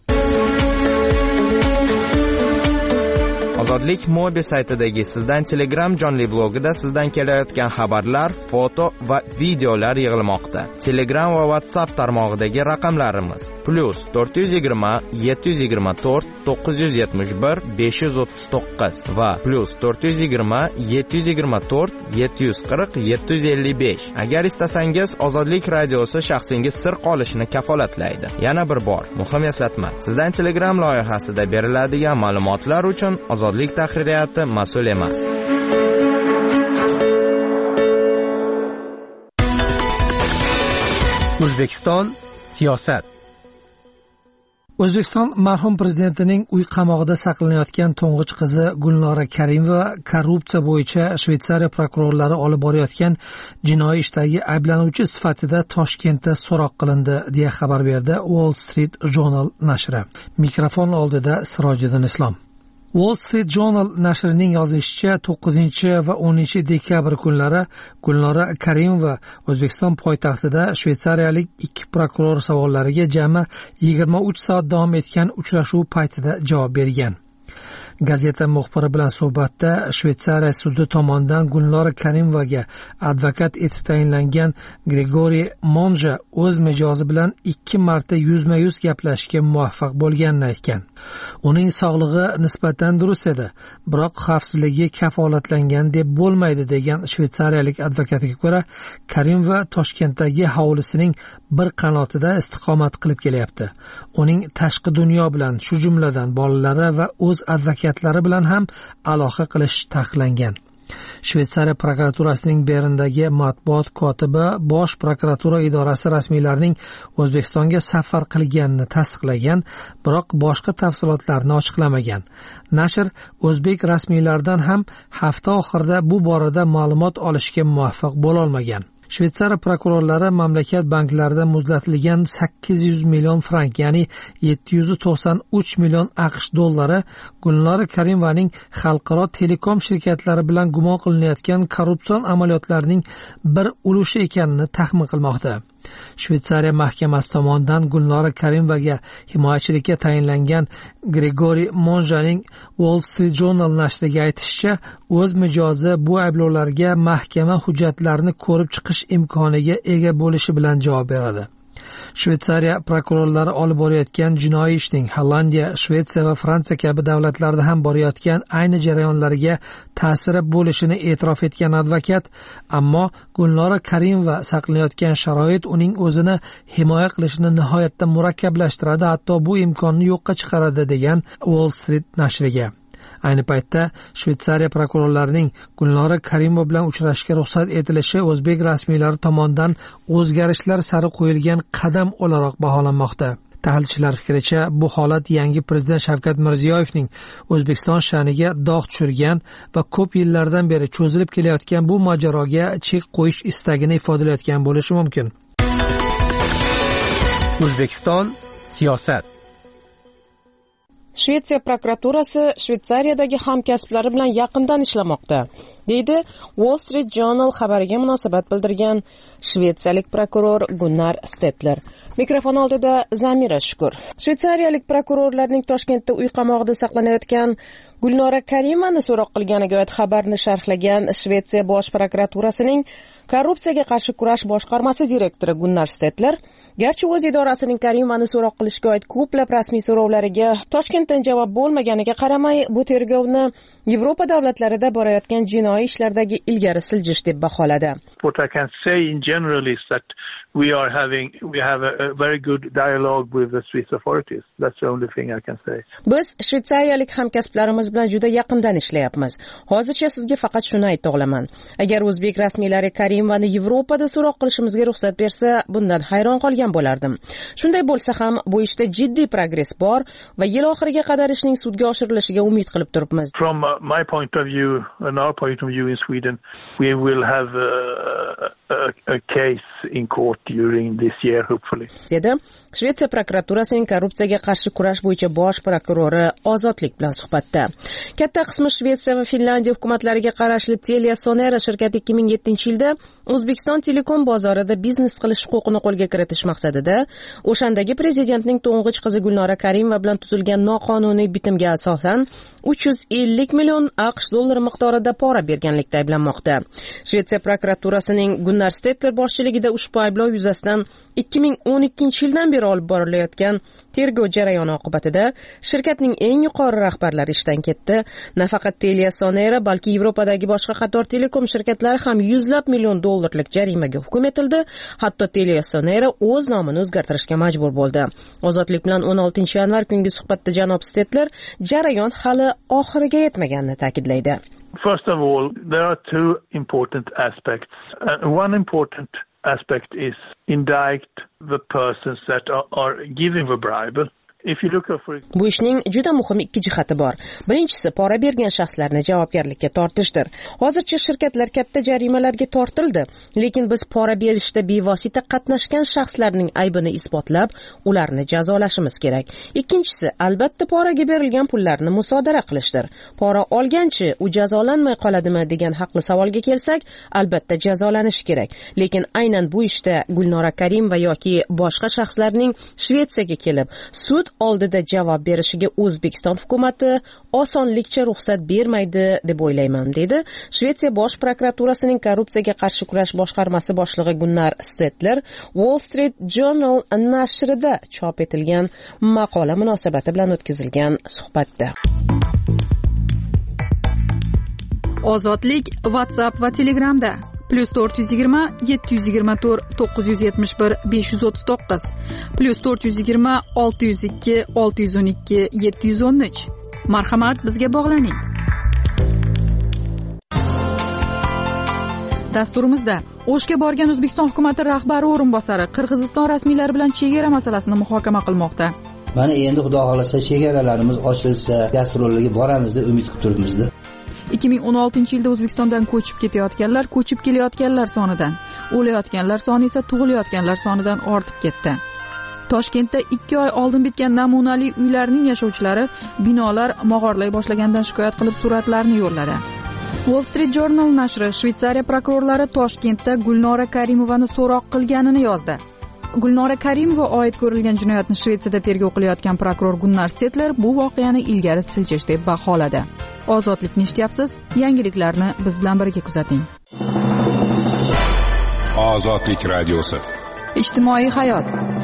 Ozodlik mobil saytidagi sizdan Telegram jonli blogida sizdan kelayotgan xabarlar, foto va videolar yig'ilmoqda. Telegram va WhatsApp tarmog'idagi raqamlarimiz plus to'rt yuz yigirma yetti yuz yigirma to'rt to'qqiz yuz yetmish bir besh yuz o'ttiz to'qqiz va plus to'rt yuz yigirma yetti yuz yigirma to'rt yetti yuz qirq yetti yuz ellik besh. Agar istasangiz Ozodlik radiosi shaxsingiz sir qolishini kafolatlaydi. Yana bir bor muhim eslatma. Sizdan Telegram loyihasida beriladigan ma'lumotlar uchun Ozodlik tahririyati mas'ul emas.
O'zbekiston siyosat.
O'zbekiston marhum prezidentining uy qamog'ida saqlanayotgan to'ng'ich qizi Gulnora Karimova korrupsiya bo'yicha Shveysariya prokurorlari olib borayotgan jinoiy ishdagi ayblanuvchi sifatida Toshkentda so'roq qilindi, deya xabar berdi Wall Street Journal nashri. Mikrofon oldida Sirojiddin Islom. Wall Street Journal nashrining yozishicha, to'qqizinchi va o'ninchi dekabr kunlari Gulnora Karimova O'zbekiston poytaxtida shveysariyalik ikki prokuror savollariga jami yigirma uch soat davom etgan uchrashuv paytida javob bergan. Gazeta muxbiri bilan suhbatda Shveysariya sudi tomonidan Gulnora Karimovaga advokat etib tayinlangan Grigoriy Monja o'z mijozi bilan ikki marta yuzma-yuz gaplashishga muvaffaq bo'lganini aytgan. Uning sog'lig'i nisbatan durust edi, biroq xavfsizligi kafolatlangan deb bo'lmaydi, degan shveysariyalik advokatga ko'ra, Karimova Toshkentdagi hovlisining bir qanotida istiqomat qilib kelyapti. Uning tashqi dunyo bilan, shu jumladan bolalari va o'z advokatlari bilan ham aloqa qilish taqiqlangan. Shveysariya prokuraturasining Berndagi matbuot kotibi Bosh prokuratura idorasi rasmiylarining O'zbekistonga safar qilganini tasdiqlagan, biroq boshqa tafsilotlarni ochiqlamagan. Nashr o'zbek rasmiylaridan ham hafta oxirida bu borada ma'lumot olishga muvaffaq bo'la olmagan. Shveysariya prokurorlari mamlakat banklarida muzlatilgan sakkiz yuz million frank, ya'ni yetti yuz to'qson uch million AQSh dollari Gulnora Karimovaning xalqaro telekom shirkatlari bilan gumon qilinayotgan korrupsion amaliyotlarining bir ulushi ekanini taxmin qilmoqda. Shveysariya mahkamasi tomonidan Gulnora Karimovaga himoyachilikka tayinlangan Grigoriy Monjaning Wall Street Journal nashriga aytishicha, o'z mijozi bu ayblovlarga mahkama hujjatlarini ko'rib chiqish imkoniga ega bo'lishi bilan javob beradi. Shveysariya prokurorlari olib borayotgan jinoiy ishning Hollandiya, Shvetsiya va Fransiya kabi davlatlarda ham borayotgan ayni jarayonlarga ta'siri bo'lishini e'tirof etgan advokat, ammo Gulnora Karimova saqlanayotgan sharoit uning o'zini himoya qilishini nihoyatda murakkablashtiradi, hatto bu imkonni yo'qqa chiqaradi, degan Wall Street nashriga. Ayni paytda Shveysariya prokurorlarining Gulnora Karimova bilan uchrashishga ruxsat etilishi o'zbek rasmiylari tomonidan o'zgarishlar sari qo'yilgan qadam o'laroq baholanmoqda. Tahlilchilar fikricha, bu holat yangi prezident Shavkat Mirziyoyevning O'zbekiston sha'niga dog' tushirgan va ko'p yillardan beri cho'zilib kelayotgan bu mojaroga chek qo'yish istagini ifodalayotgan bo'lishi mumkin.
O'zbekiston siyosat.
Shvetsiya prokuraturasi Shveysariyadagi hamkasblari bilan yaqindan ishlamoqda, deydi Wall Street Journal xabariga munosabat bildirgan shvetsiyalik prokuror Gunnar Stetler. Mikrofon oldida Zamira Shukur. Shveysariyalik prokurorlarning Toshkentda uy qamog'ida saqlanayotgan Gulnora Karimovani so'roq qilganiga oid xabarni sharhlagan Shvetsiya bosh prokuraturasining korrupsiyaga qarshi kurash boshqarmasi direktori Gunnar Stetler, garchi o'z idorasining Karimovani so'roq qilishga oid ko'plab rasmiy so'rovlariga Toshkentdan javob bo'lmaganiga qaramay, bu tergovni Yevropa davlatlarida borayotgan jinoiy ishlardagi ilgari siljish deb baholadi.
What I can say in general is that we are having we have a, a very good dialogue with the Swiss authorities. That's the only thing I can say.
Biz shvetsariyalik hamkasblarimiz bilan juda yaqindan ishlayapmiz. Hozircha sizga faqat shuni ayta olaman. Agar o'zbek rasmiylari Karimovani Yevropada so'roq qilishimizga ruxsat bersa, bundan hayron qolgan bo'lardim. Shunday bo'lsa ham, bu ishda jiddiy progress bor va yil oxiriga qadar ishning sudga oshirilishiga umid qilib turibmiz.
From uh, my point of view and our point of view in Sweden, we will have a, a, a case in court during this year, hopefully.
Dedi Shvetsiya prokuraturasining korrupsiyaga qarshi kurash bo'yicha bosh prokurori Ozodlik bilan suhbatda. Katta qismi Shvetsiya va Finlandiya hukumatlariga qarashli Telia Sonera shirkati ikki ming yettinchi yilda O'zbekiston telekom bozorida biznes qilish huquqini qo'lga kiritish maqsadida o'shandagi prezidentning to'ng'ich qizi Gulnora Karimova bilan tuzilgan noqonuniy bitimga asosan uch yuz ellik million AQSh dollari miqdorida pora berganlikda ayblanmoqda. Shvetsiya prokuraturasining Gunnar Gunnar Stetler boshchiligida ushbu ayblov yuzasidan ikki ming o'n ikkinchi yildan beri olib borilayotgan tergov jarayoni oqibatida shirkatning eng yuqori rahbarlari ishdan ketdi. Nafaqat TeliaSonera, balki Yevropadagi boshqa qator telekom shirkatlari ham yuzlab million dollarlik jarimaga hukm etildi. Hatto TeliaSonera o'z nomini o'zgartirishga majbur bo'ldi. Ozodlik bilan o'n oltinchi yanvar kungi suhbatda janob Stetler jarayon hali oxiriga yetmaganini ta'kidlaydi.
First of all, there are two important aspects. Uh, one important aspect is indict the persons that are, are giving the bribe. If you look for...
Bu ishning juda muhim ikki jihati bor. Birinchisi, pora bergan shaxslarni javobgarlikka tortishdir. Hozircha shirkatlar katta jarimalarga tortildi, lekin biz pora berishda bevosita qatnashgan shaxslarning aybini isbotlab, ularni jazolashimiz kerak. Ikkinchisi, albatta poraga berilgan pullarni musodara qilishdir. Pora olganchi u jazolanmay qoladimi degan haqli savolga kelsak, albatta jazolanishi kerak. Lekin aynan bu ishda Gulnora Karimova yoki boshqa shaxslarning Shvetsiyaga kelib, sud oldida javob berishiga O'zbekiston hukumatı osonlikcha ruxsat bermaydi deb o'ylayman, dedi Shvetsiya bosh prokuraturasining korrupsiyaga qarshi kurash boshqarmasi boshlig'i Gunnar Stetler Wall Street Journal nashrida chop etilgan maqola munosabati bilan o'tkazilgan suhbatda.
Ozodlik WhatsApp va Telegramda plus to'rt yuz yigirma yetti yuz yigirma to'rt to'qqiz yuz yetmish bir besh yuz o'ttiz to'qqiz plus to'rt yuz yigirma olti yuz ikki olti yuz o'n ikki yetti yuz o'n uch. Marhamat, bizga bog'laning. Dasturimizda O'shga borgan O'zbekiston hukumati rahbari o'rinbosari Qirg'iziston rasmiylari bilan chegara masalasini muhokama qilmoqda.
Mana endi xudo xolasa chegaralarimiz ochilsa, gastrollarga boramiz deb umid qilib turibmiz-da.
ikki ming o'n oltinchi yilda O'zbekistondan ko'chib ketayotganlar ko'chib kelayotganlar sonidan, o'layotganlar soni esa tug'ilayotganlar sonidan ortib ketdi. Toshkentda ikki oy oldin bitgan namunali uylarning yashovchilari binolar mog'orlay boshlaganidan shikoyat qilib suratlarni yo'lladi. Wall Street Journal nashri Shveysariya prokurorlari Toshkentda Gulnora Karimovani so'roq qilganini yozdi. Gulnora Karimova oid ko'rilgan jinoyatni Shvetsiyada tergov qilayotgan prokuror Gunnar Stetler bu voqeani ilgari siljish deb baholadi. Ozodlikni eshityapsiz, yangiliklarni biz bilan birga kuzating.
Ozodlik radiosi.
Ijtimoiy hayot.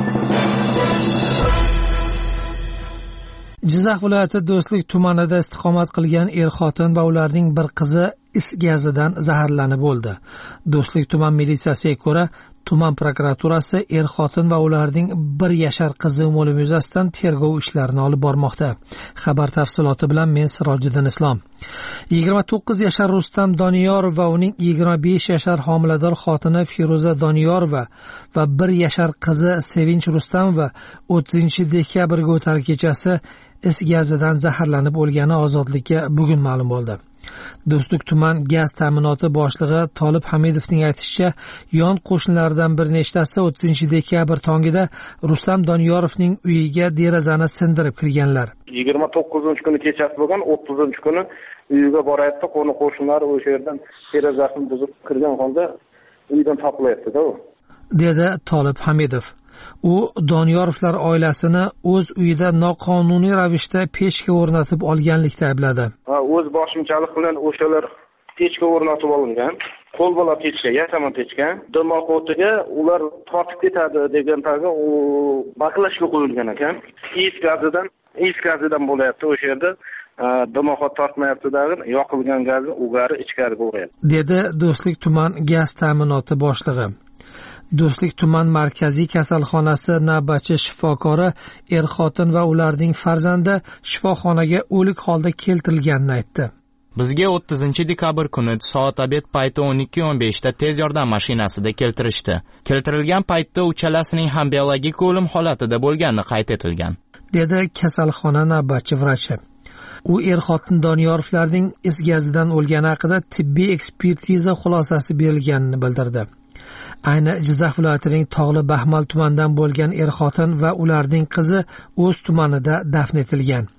Jizzax viloyati Do'stlik tumanida istiqomat qilgan er-xotin va ularning bir qizi is gazidan zaharlanib o'ldi. Do'stlik tuman militsiyasiga ko'ra, tuman prokuraturasi er-xotin va ularning bir yashar qizi o'limi yuzasidan tergov ishlarini olib bormoqda. Xabar tafsiloti bilan men Sirojiddin Islom. yigirma to'qqiz yashar Rustam Doniyorov va uning yigirma besh yashar homilador xotini Firuza Doniyorova va bir yashar qizi Sevinch Rustamova o'ttizinchi dekabrga o'tar kechasi is gazidan zaharlanib o'lgani Ozodlikka bugun ma'lum bo'ldi. Do'stlik tuman gaz ta'minoti boshlig'i Tolib Hamidovning aytishicha, yon qo'shnilardan bir nechtasi o'ttizinchi dekabr tongida Rustam Doniyorovning uyiga derazani sindirib kirganlar.
yigirma to'qqizinchi kuni kechasi bo'lgan, o'ttizinchi kuni uyiga borayotdi, qo'ni qo'shnilar o'sha yerdan derazasini buzib kirgan holda uydan topilayapti-da u, dedi
Tolib Hamidov. U Doniyorovlar oilasini o'z uyida noqonuniy ravishda pechka o'rnatib olganlikda aybladi. Ha, o'z boshimchalik bilan o'shalar pechka o'rnatib olingan. Qo'l bola pechka, yasama pechka. Dimoq o'tiga ular tortib ketadi degan tarzda u baklashga qo'yilgan ekan. Is gazidan, is gazidan bo'layapti o'sha yerda. Dimoq tortmayapti-da, yoqilgan gazni ugari ichkariga uryapti, dedi Do'stlik tuman gaz ta'minoti boshlig'i. Do'stlik tuman markaziy kasalxonasi navbatchi shifokori er-xotin va ularning farzandi shifoxonaga o'lik holda keltirilganini aytdi.
Bizga o'ttizinchi dekabr kuni soat obed payti o'n ikki o'n beshda tez yordam mashinasida keltirishdi. Keltirilgan paytda uchalasining ham biologik o'lim holatida bo'lgani qayd etilgan, dedi kasalxona navbatchi vrachi. U er-xotin Doniyorovlarning is gazidan o'lgani haqida tibbiy ekspertiza xulosasi berilganini bildirdi. Ayni Jizzax viloyatining Tog'li Baxmal tumanidan bo'lgan er-xotin va ularning qizi o'z tumanida dafn etilgan.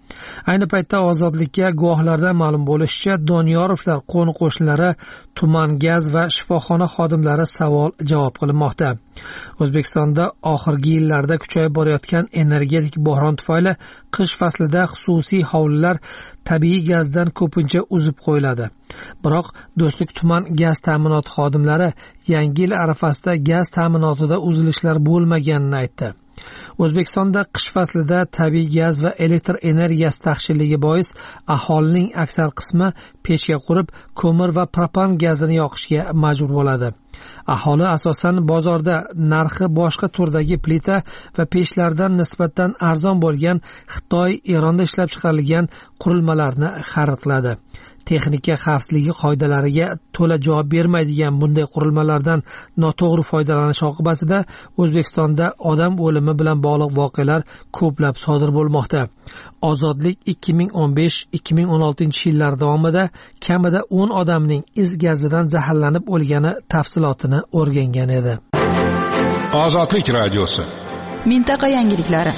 Ayni paytda ozodlikka guvohlardan ma'lum bo'lishicha, Doniyorovlar qo'ni qo'shnilari, tuman gaz va shifoxona xodimlari savol javob qilinmoqda. O'zbekistonda oxirgi yillarda kuchayib borayotgan energetik bo'hron tufayli qish faslida xususiy hovlilar tabiiy gazdan ko'pincha uzib qo'yiladi. Biroq Do'stlik tuman gaz ta'minoti xodimlari yangi yil arafasida gaz ta'minotida uzilishlar bo'lmaganini aytdi. O'zbekistonda qish faslida tabiiy gaz va elektr energiyasi taqchilligi bois aholining aksar qismi pechga qurib, ko'mir va propan gazini yoqishga majbur bo'ladi. Aholi asosan bozorda narxi boshqa turdagi plita va pechlardan nisbatan arzon bo'lgan Xitoy, Eronda ishlab chiqarilgan qurilmalarni xarid qiladi. Texnika xavfsizligi qoidalariga to'la javob bermaydigan bunday qurilmalardan noto'g'ri foydalanish oqibatida O'zbekistonda odam o'limi bilan bog'liq voqealar ko'plab sodir bo'lmoqda. Ozodlik ikki ming o'n besh ikki ming o'n oltinchi yillar davomida kamida o'n odamning is gazidan zaharlanib o'lgani tafsilotini o'rgangan edi.
Ozodlik radiosi.
Mintaqa yangiliklari.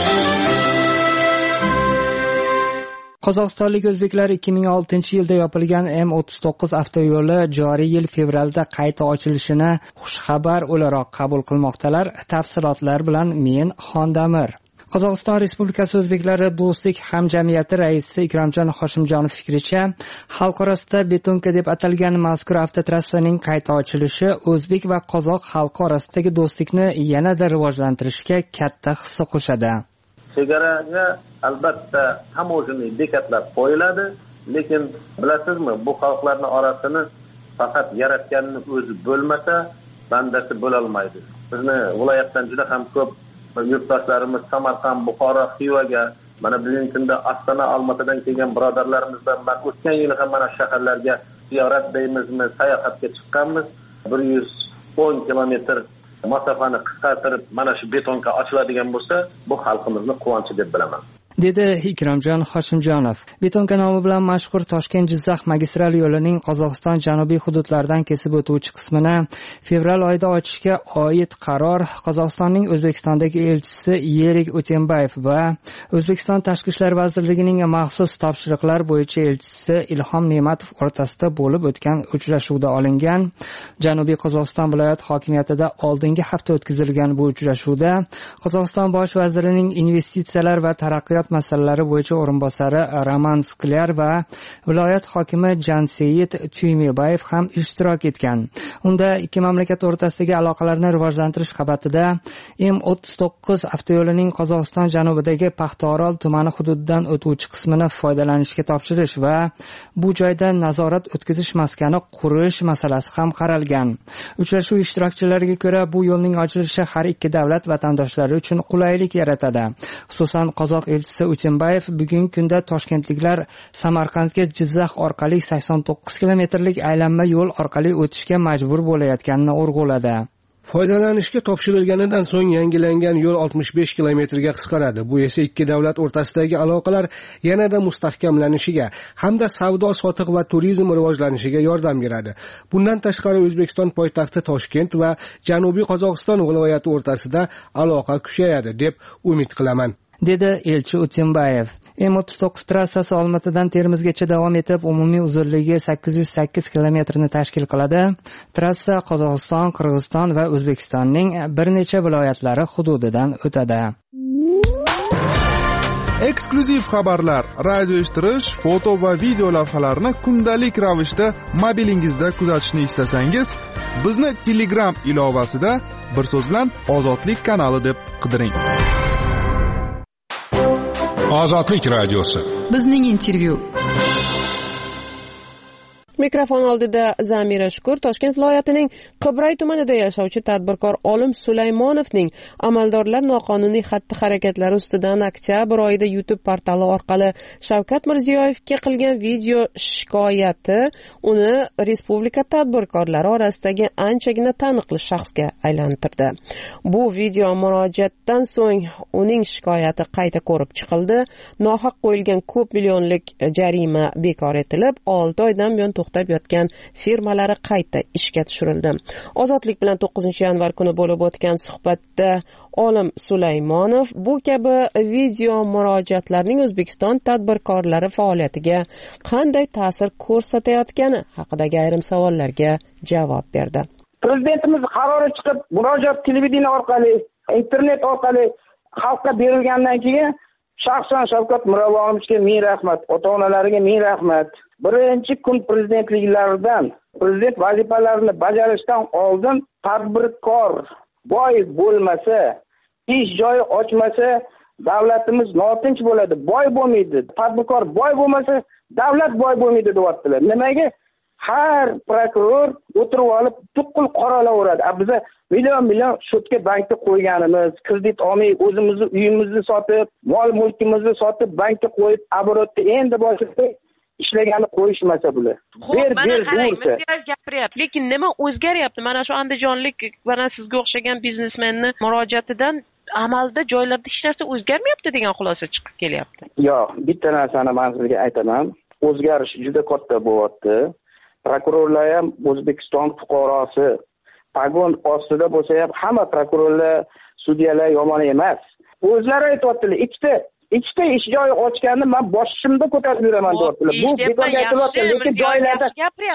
Qozog'istonlik o'zbeklar ikki ming oltinchi yilda yopilgan M o'ttiz to'qqiz avtoyo'li joriy yil fevralda qayta ochilishini xushxabar o'laroq qabul qilmoqdalar. Tafsilotlar bilan men Xondamir. Qozog'iston Respublikasi O'zbeklari Do'stlik hamjamiyati raisi Ikromjon Hoshimjonov fikricha, xalq orasida betonka deb atalgan mazkur avtotrassaning qayta ochilishi o'zbek va qozoq xalqi orasidagi do'stlikni yanada rivojlantirishga katta hissa qo'shadi.
Chegaraga albatta tamojining bekatlar qo'yiladi, lekin bilasizmi, bu xalqlarning orasini faqat yaratganning o'zi bo'lmasa, bandasi bo'la olmaydi. Bizni viloyatdan juda ham ko'p yurtdoshlarimiz Samarqand, Buxoro, Xivaga, mana bugungi kunda Ostona, Olmaotadan kelgan birodarlarimiz bilan man o'tgan yil ham mana shaharlarga ziyorat deymizmi, sayohatga chiqqanmiz. bir yuz o'n kilometr masofani qisqartirib mana shu betonka ochiladigan bo'lsa, bu xalqimizni quvonchi deb bilaman.
dedi Ikromjon Hoshimjonov. Betonka nomi bilan mashhur Toshkent-Jizzax magistral yo'lining Qozog'iston janubiy hududlaridan kesib o'tuvchi qismini fevral oyida ochishga oid qaror Qozog'istonning O'zbekistondagi elchisi Yerik O'tenbayev va O'zbekiston Tashqi ishlar vazirligining maxsus topshiriqlar bo'yicha elchisi Ilhom Ne'matov o'rtasida bo'lib o'tgan uchrashuvda olingan. Janubiy Qozog'iston viloyat hokimiyatida oldingi hafta o'tkazilgan bu uchrashuvda Qozog'iston bosh vazirining investitsiyalar va taraqqiyot masalalari bo'yicha o'rinbosari Roman Sklyar va viloyat hokimi Janseyit Tuymebayev ham ishtirok etgan. Unda ikki mamlakat o'rtasidagi aloqalarni rivojlantirish qabatida M o'ttiz to'qqiz avtoyo'lining Qozog'iston janubidagi Paxtaorol tumani hududidan o'tuvchi qismini foydalanishga topshirish va bu joyda nazorat o'tkazish maskani qurish masalasi ham qaralgan. Uchrashuv ishtirokchilariga ko'ra, bu yo'lning ochilishi har ikki davlat vatandoshlari uchun qulaylik yaratadi. Xususan, qozoq elchisi O'tenbayev bugungi kunda toshkentliklar Samarqandga Jizzax orqali sakson to'qqiz kilometrlik aylanma yo'l orqali o'tishga majbur bo'layotganini urg'uladi.
Foydalanishga topshirilganidan so'ng yangilangan yo'l oltmish besh kilometrga qisqaradi. Bu esa ikki davlat o'rtasidagi aloqalar yanada mustahkamlanishiga hamda savdo-sotiq va turizm rivojlanishiga yordam beradi. Bundan tashqari O'zbekiston poytaxti Toshkent va Janubiy Qozog'iston viloyati o'rtasida aloqa kuchayadi deb umid qilaman,
dedi elchi O'tenbayev. M o'ttiz to'qqiz trassasi Olmaotadan Termizgacha davom etib, umumiy uzunligi sakkiz yuz sakkiz kilometrni tashkil qiladi. Trassa Qozog'iston, Qirg'iziston va O'zbekistonning bir necha viloyatlari hududidan o'tadi.
Eksklyuziv xabarlar, radio eshittirish, foto va video lavhalarni kundalik ravishda mobilingizda kuzatishni istasangiz, bizni Telegram ilovasida bir so'z bilan Ozodlik kanali deb qidiring.
Ozodlik radiosi.
Bizning intervyu.
Mikrofon oldida Zamira Shukur, Toshkent viloyatining Qibray tumanida yashovchi tadbirkor Olim Sulaymonovning amaldorlar noqonuniy xatti-harakatlari ustidan oktyabr oyida YouTube portali orqali Shavkat Mirziyoyevga qilgan video shikoyati uni respublika tadbirkorlari orasidagi anchagina taniqli shaxsga aylantirdi. Bu video murojaatdan so'ng uning shikoyati qayta ko'rib chiqildi. Nohaq qo'yilgan ko'p millionlik jarima bekor etilib, olti oydan buyon to'xtatib to'xtab yotgan firmalari qayta ishga tushirildi. Ozodlik bilan to'qqizinchi yanvar kuni bo'lib o'tgan suhbatda Olim Sulaymonov bu kabi video murojaatlarning O'zbekiston tadbirkorlari faoliyatiga qanday ta'sir ko'rsatayotgani haqidagi ayrim savollarga javob berdi.
Prezidentimiz qarori chiqib, murojaat televideniya orqali, internet orqali xalqqa berilgandan keyin shaxsan Shavkat Miromonovga ming rahmat, ota-onalariga ming rahmat. Birinchi kun prezidentliklaridan, prezident vazifalarini bajarishdan oldin tadbirkor boy bo'lmasa, ish joyi ochmasa, davlatimiz notinch bo'ladi, boy bo'lmaydi. Tadbirkor boy bo'lmasa, davlat boy bo'lmaydi deyaptilar. Nimaga? Har prokuror o'tirib olib tuqqul qoralaveradi. Biza million million shotka bankka qo'yganimiz, kredit olmay o'zimizni uyimizni sotib, mol-mulkimizni sotib bankka qo'yib, abrotda endi boshida ishlagani qo'yishmasa bular.
Ber ber bo'lsa. Gapiryapti, lekin nima o'zgaryapti? Mana shu andijonlik mana sizga o'xshagan biznesmenni murojaatidan amalda joylarda hech narsa o'zgarmayapti degan xulosa chiqib kelyapti.
Yo'q, bitta narsani men sizga aytaman. O'zgarish juda katta bo'lyapti. Prokurorlar ham O'zbekiston fuqarosi. Pagon ostida bo'lsa ham hamma prokurorlar, sudyalar yomon emas. O'zlari aytayotdilar, ikkita ikkita ish joyi ochganni men boshimda ko'tarib yuraman deyaptilar. Bu bekorga aytilyapti, lekin joylarda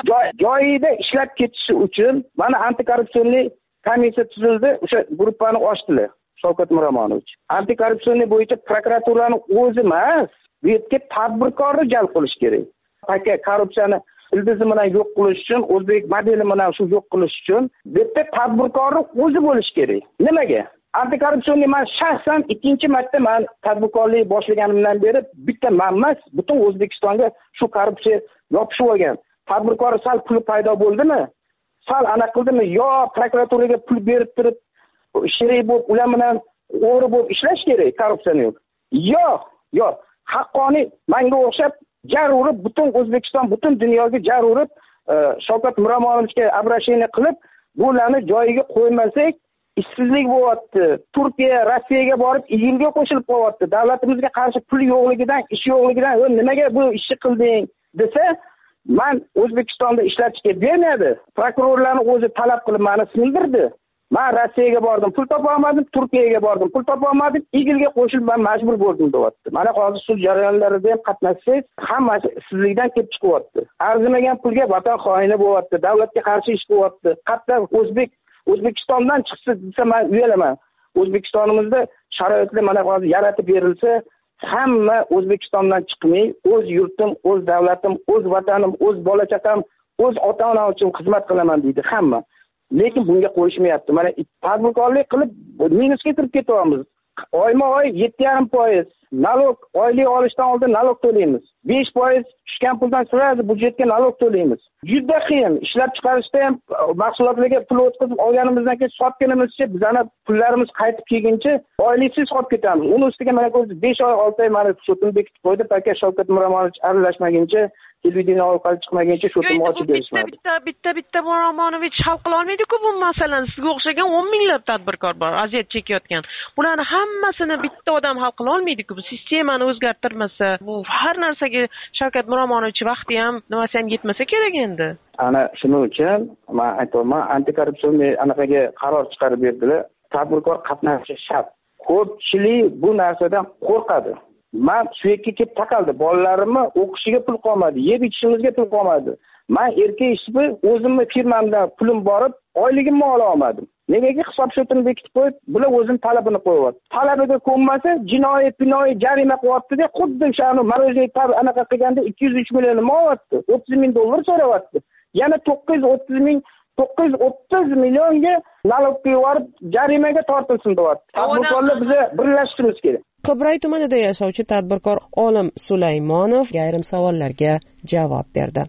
joyida ishlab ketishi uchun mana antikorrupsionniy komissiya tuzildi, o'sha guruhni ochdilar. Shavkat Miromonovich. Antikorrupsiya bo'yicha prokuraturani o'zi emas, bu yerga tadbirkorni jalb qilish kerak. Paka korrupsiyani ildizi bilan yo'q qilish uchun, o'zbek modeli bilan shu yo'q qilish uchun bu yerda tadbirkorni o'zi bo'lish kerak. Nimaga? Antikorrupsiya men shaxsan ikkinchi marta men tadbirkorlik boshlaganimdan beri bitta men emas, butun O'zbekistonga shu korrupsiya yopishib olgan. Tadbirkor sal pul paydo bo'ldimi? Sal ana qildimi? Yo prokuraturaga pul berib turib shirik bo'lib, ular bilan o'g'ri bo'lib ishlash kerak, korrupsiyani yo'q. Yo'q, yo'q. Haqqoniy menga o'xshab jar urib, butun O'zbekiston, butun dunyoga jar urib, Shavkat Miromonovga обращение qilib, bularni joyiga qo'ymasak, ishsizlik bo'lyapti. Turkiya, Rossiyaga borib, iyilga qo'shilib qo'yapti. Davlatimizga qarshi pul yo'qligidan, ish yo'qligidan, nimaga bu ishni qilding desa, men O'zbekistonda ishlatishga bermaydi. Prokurorlarni o'zi talab qilib meni sindirdi. Men Rossiyaga bordim, pul topa olmadim, Turkiyaga bordim, pul topa olmadim, igilga qo'shilib men majbur bo'ldim deyapti. Mana hozir sud jarayonlarida ham qatnashsangiz, hammasi sizlikdan kelib chiqyapti. Arzimagan pulga vatan xoini bo'lyapti, davlatga qarshi ish qilyapti. Hatto o'zbek O'zbekistondan chiqsa desa men uyalaman. O'zbekistonimizda sharoitlar mana hozir yaratib berilsa, hamma O'zbekistondan chiqmay, o'z yurtim, o'z davlatim, o'z vatanim, o'z bola chaqam, o'z ota-onam uchun xizmat qilaman deydi hamma. Lekin bunga qo'yishmayapti. Mana tadbirkorlik qilib minusga kirib ketyapmiz. Oyma-oy yetti yarim foiz nalog, oylik olishdan oldin nalog to'laymiz. besh foiz tushgan puldan sirasi budjetga nalog to'laymiz. Juda qiyin. Ishlab chiqarishda ham mahsulotlarga pul o'tkazib olganimizdan keyin sotganimizcha bizani pullarimiz qaytib kelguncha oyliksiz qolib ketamiz. Uni ustiga mana ko'z besh oy olti oy mana sotini bekitib qo'ydi. Paka Shavkat Miromonovich aralashmaguncha, televideniya orqali chiqmaguncha sotini ochib berishmadi.
Bitta bitta bitta Miromonovich hal qila olmaydi-ku bu masalani. Sizga o'xshagan o'n minglab tadbirkor bor, aziyat chekayotgan. Bularni hammasini bitta odam hal qila olmaydi-ku. Bu sistemani o'zgartirmasa, bu har narsaga Shavkat Miromonovich vaqti ham nimasi ham yetmasa kerak endi.
Ana shuning uchun men aytaman, antikorrupsiya anaqaga qaror chiqarib berdilar. Tadbirkor qatnashishi shart. Ko'pchilik bu narsadan qo'rqadi. Men shu yerga kelib taqaldi. Bolalarimni o'qishiga pul qolmadi, yeb ichishimizga pul qolmadi. Men erkak ishni o'zimni firmamdan pulim borib, oyligimni ola olmadim. Negaki hisob shotini bekitib qo'yib, bular o'zining talabini qo'yapti. Talabiga ko'nmasa, jinoiy, pinoiy jarima qilyapti-da, xuddi o'shani Marozey tab anaqa qilganda ikki yuz uch million olyapti, o'ttiz ming dollar so'rayapti. Yana to'qqiz yuz o'ttiz ming to'qqiz yuz o'ttiz millionga nalogga yuborib jarimaga tortilsin deyapti. Tadbirkorlar biza birlashishimiz kerak.
Qibray tumanida yashovchi tadbirkor Olim Sulaymonov ayrim savollarga javob berdi.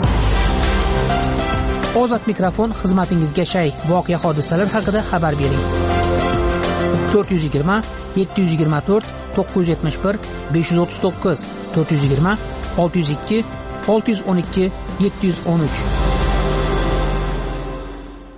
Ozod mikrofon xizmatingizga shay. Voqea hodisalar haqida xabar bering. to'rt yuz yigirma yetti yuz yigirma to'rt to'qqiz yuz yetmish bir besh yuz o'ttiz to'qqiz to'rt yuz yigirma olti yuz ikki olti yuz o'n ikki yetti yuz o'n uch.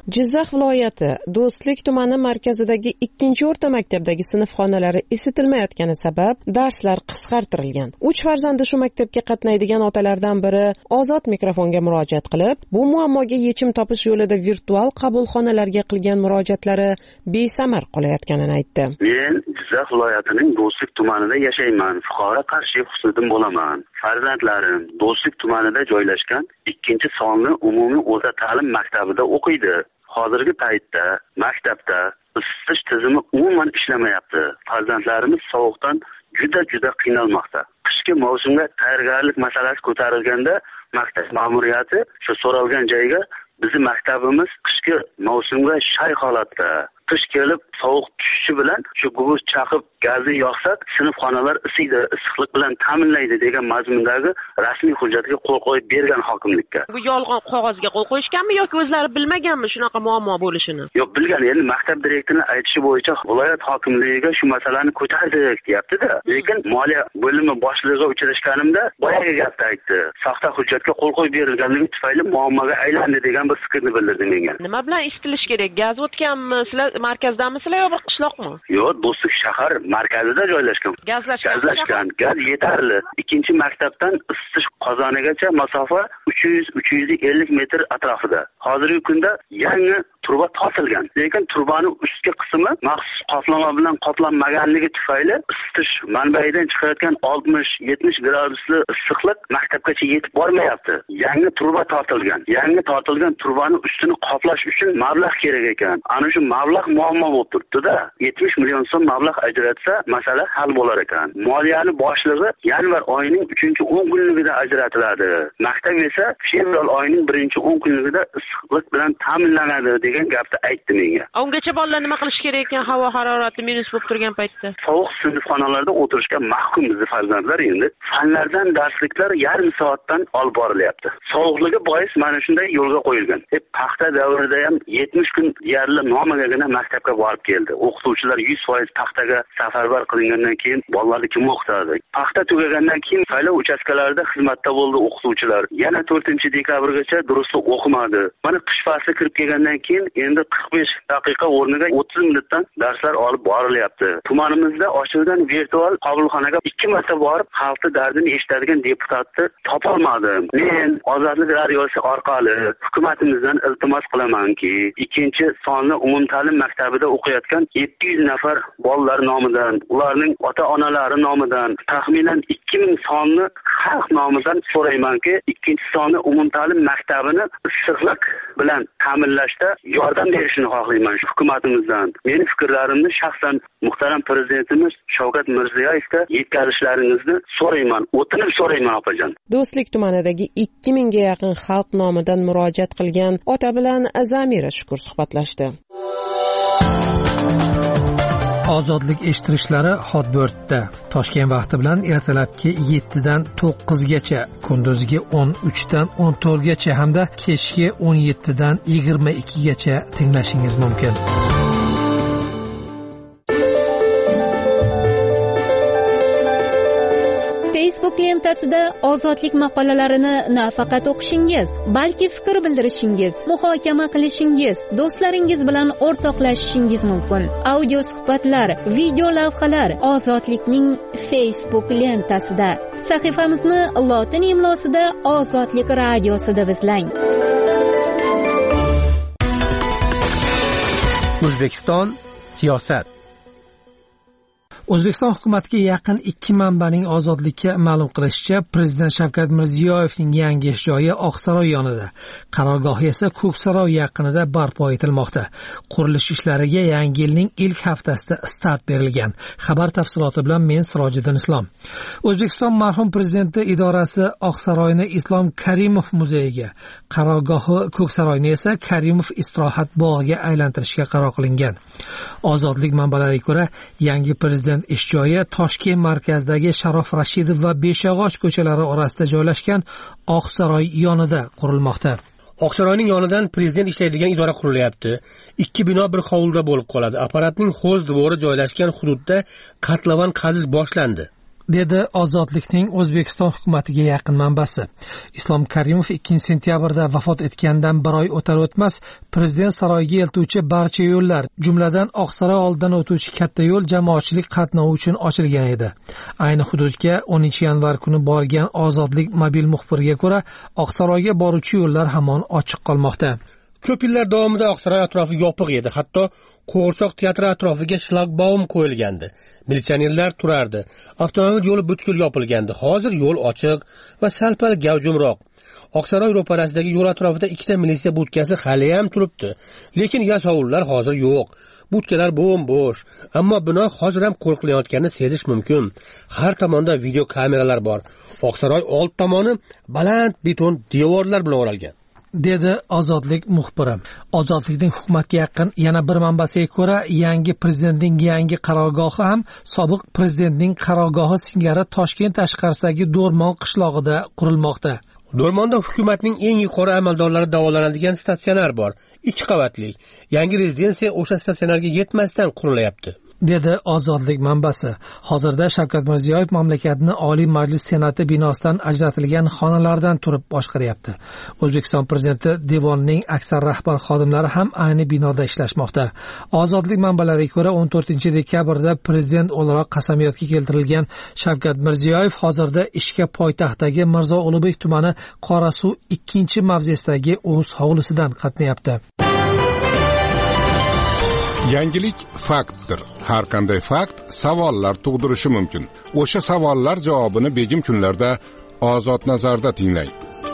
Jizzax viloyati Do'stlik tumani markazidagi ikkinchi o'rta maktabdagi sinf xonalari isitilmayotgani sabab darslar qisqartirilgan. uch farzandi shu maktabga qatnaydigan otalardan biri Ozod mikrofonga murojaat qilib, bu muammoga yechim topish yo'lida virtual qabulxonalarga qilgan murojaatlari besamar qolayotganini aytdi.
Men Jizzax viloyatining Do'stlik tumanida yashayman. Fuqaro Qarshi Husniddin bo'laman. Farzandlarim Do'stlik tumanida joylashgan ikkinchi sonli umumiy o'rta ta'lim maktabida o'qiydi. Hozirgi paytda maktabda isitish tizimi umuman ishlamayapti. Farzandlarimiz sovuqdan juda juda qiynalmoqda. Qishki mavsumga tayyorgarlik masalasi ko'tarilganda maktab ma'muriyati shu so'ralgan joyga bizning maktabimiz qishki mavsumga shay holatda. Qish kelib sovuq tushishi bilan shu guguz chaqib gazni yoqsak sinf xonalar isiydi, issiqlik bilan ta'minlaydi degan mazmundagi rasmiy hujjatga qo'l qo'yib bergan hokimlikka.
Bu yolg'on qog'ozga qo'l qo'yishganmi yoki o'zlari bilmaganmi shunaqa muammo bo'lishini?
Yo'q, bilgan. Endi maktab direktorining aytishi bo'yicha viloyat hokimligiga shu masalani ko'tardik deyapti-da. Lekin moliya bo'limi boshlig'iga uchrashganimda boyagi gapni aytdi. Soxta hujjatga qo'l qo'yib berilganligi tufayli muammoga aylandi degan bir fikrni bildirdi menga. Nima
bilan isitilish kerak? Gaz o'tganmi? Sizlar markazdamisizlar yo bir qishloqmi?
Yo'q, Do'stlik shahar markazida joylashgan.
Gazlashgan.
Gazlashgan. Gaz yetarli. Ikkinchi maktabdan isitish qozonigacha masofa uch yuz uch yuz ellik metr atrofida. Hozirgi kunda yangi turba tortilgan. Lekin turbaning ustki qismi maxsus qoplama bilan qoplanmaganligi tufayli isitish manbaidan chiqayotgan oltmish yetmish gradusli issiqlik maktabgacha yetib bormayapti. Yangi turba tortilgan. Yangi tortilgan turbaning ustini qoplash uchun mablag' kerak ekan. Ana shu mablag' muammo bo'lib turibdi-da. yetmish million so'm mablag' ajratsa, masala hal bo'lar ekan. Moliyani boshlig'i yanvar oyining uchinchi o'n kunligida ajratiladi. Maktab esa fevral oyining birinchi o'n kunligida issiqlik bilan ta'minlanadi degan gapni aytdi menga.
Ungacha bolalar nima qilish kerak ekan havo harorati minus bo'lib turgan paytda?
Sovuq sinfxonalarda o'tirishga mahkum bizning farzandlar endi. Fanlardan darsliklar yarim soatdan olib borilyapti. Sovuqligi bois mana shunday yo'lga qo'yilgan. E, paxta davrida ham yetmish kun deyarli nomagagina maktabga borib keldi. O'qituvchilar yuz foiz paxtaga safarbar qilingandan keyin bolalarni kim o'qitadi? Paxta tugagandan keyin saylov uchastkalarida xizmatda bo'ldi o'qituvchilar. Yana to'rtinchi dekabrgacha durust o'qimadi. Mana qish fasli kirib kelgandan keyin endi qirq besh daqiqa o'rniga o'ttiz minutdan darslar olib borilyapti. Tumanimizda ochiqdan virtual qabulxonaga ikki marta borib xalqning dardini eshitadigan deputatni topolmadim. Men Ozodlik radiosi orqali hukumatimizdan iltimos qilamanki, ikkinchi sonli umumta'lim maktabida o'qiyotgan yetti yuz nafar bolalar nomidan, ularning ota-onalari nomidan, taxminan ikki ming sonli xalq nomidan so'raymanki, ikkinchi sonli umumta'lim maktabini issiqlik bilan ta'minlashda yordam berishini xohlayman hukumatimizdan. Meni fikrlarimni shaxsan muhtaram prezidentimiz Shavkat Mirziyoyevga yetkazishlaringizni so'rayman, o'tinib so'rayman opajon.
Do'stlik tumanidagi ikki mingga yaqin xalq nomidan murojaat qilgan ota bilan Zamira Shukur suhbatlashdi.
Ozodlik eshittirishlari Hotbirtda Toshkent vaqti bilan ertalabki yettidan to'qqizgacha, kunduzgi o'n uchdan o'n to'rtgacha hamda kechki o'n yettidan yigirma ikkigacha tinglashingiz mumkin.
Facebook lentasida ozodlik maqolalarini nafaqat o'qishingiz, balki fikr bildirishingiz, muhokama qilishingiz, do'stlaringiz bilan o'rtoqlashishingiz mumkin. Audio suhbatlar, video lavhalar Ozodlikning Facebook lentasida. Sahifamizni lotin imlosida Ozodlik radiosida izlang.
O'zbekiston siyosat.
O'zbekiston hukumatiga yaqin ikki manbaning Ozodlikka ma'lum qilishicha, Prezident Shavkat Mirziyoyevning yangi ish joyi Oqsaroy yonida, qarorgohi esa Ko'ksaroy yaqinida barpo etilmoqda. Qurilish ishlariga yangi yilning ilk haftasida start berilgan. Xabar tafsiloti bilan men Sirojiddin Islom. O'zbekiston marhum prezidenti idorasi Oqsaroyni Islom Karimov muzeyiga, qarorgohi Ko'ksaroyni esa Karimov istirohat bog'iga aylantirishga qaror qilingan. Ozodlik manbalariga ko'ra, yangi prezident ish joyi Toshkent markazidagi Sharof Rashidov va Beshog'och ko'chalari orasida joylashgan Oqsaroy yonida qurilmoqda.
Oqsaroyning yonidan prezident ishlaydigan idora qurilyapti. Ikki bino bir hovlida bo'lib qoladi. Apparatning xo'z devori joylashgan hududda kotlovan qazish boshlandi.
dedi Ozodlikning O'zbekiston hukumatiga yaqin manbasi. Islom Karimov ikkinchi sentyabrda vafot etgandan bir oy o'tar o'tmas prezident saroyiga eltuvchi barcha yo'llar, jumladan Oqsaroy oldidan o'tuvchi katta yo'l jamoatchilik qatnovi uchun ochilgan edi. Ayni hududga o'ninchi yanvar kuni borgan Ozodlik mobil muxbiriga ko'ra, Oqsaroyga boruvchi yo'llar hamon ochiq qolmoqda.
Ko'p yillar davomida Oqsaroy atrofi yopiq edi. Hatto Qo'g'irsoq teatri atrofiga shlagbaum qo'yilgandi. Militsionerlar turardi. Avtomobil yo'li butkul yopilgandi. Hozir yo'l ochiq va sal-pal gavjumroq. Oqsaroy ro'parasidagi yo'l atrofida ikkita militsiya budkasi hali ham turibdi. Lekin yasovullar hozir yo'q. Budkalar bo'm-bo'sh. Ammo bino hozir ham qo'riqlanayotganini sezish mumkin. Har tomonda video kameralar bor. Oqsaroy old tomoni baland beton devorlar bilan o'ralgan, dedi Ozodlik muxbiri. Ozodlikning hukumatga yaqin yana bir manbasiga ko'ra, yangi prezidentning yangi qarorgohi ham sobiq prezidentning qarorgohi singari Toshkent tashqarisidagi Do'rmon qishlog'ida qurilmoqda. Do'rmonda hukumatning eng yuqori amaldorlari davolanadigan statsionar bor. ikki qavatli. Yangi rezidensiya o'sha statsionarga yetmasdan qurilyapti, dedi Ozodlik manbasi. Hozirda Shavkat Mirziyoyev mamlakatni Oliy Majlis Senati binosidan ajratilgan xonalardan turib boshqaryapti. O'zbekiston prezidenti devonining aksar rahbar xodimlari ham ayni binoda ishlashmoqda. Ozodlik manbalariga ko'ra, o'n to'rtinchi dekabrda prezident o'laroq qasamyodga keltirilgan Shavkat Mirziyoyev hozirda ishga poytaxtdagi Mirzo Ulug'bek tumani Qorasuv ikkinchi mavzesidagi o'z hovlisidan qatnayapti.
Yangilik faktdir. Har qanday fakt savollar tug'dirishi mumkin. O'sha savollar javobini begim kunlarda Ozod nazarda tinglang.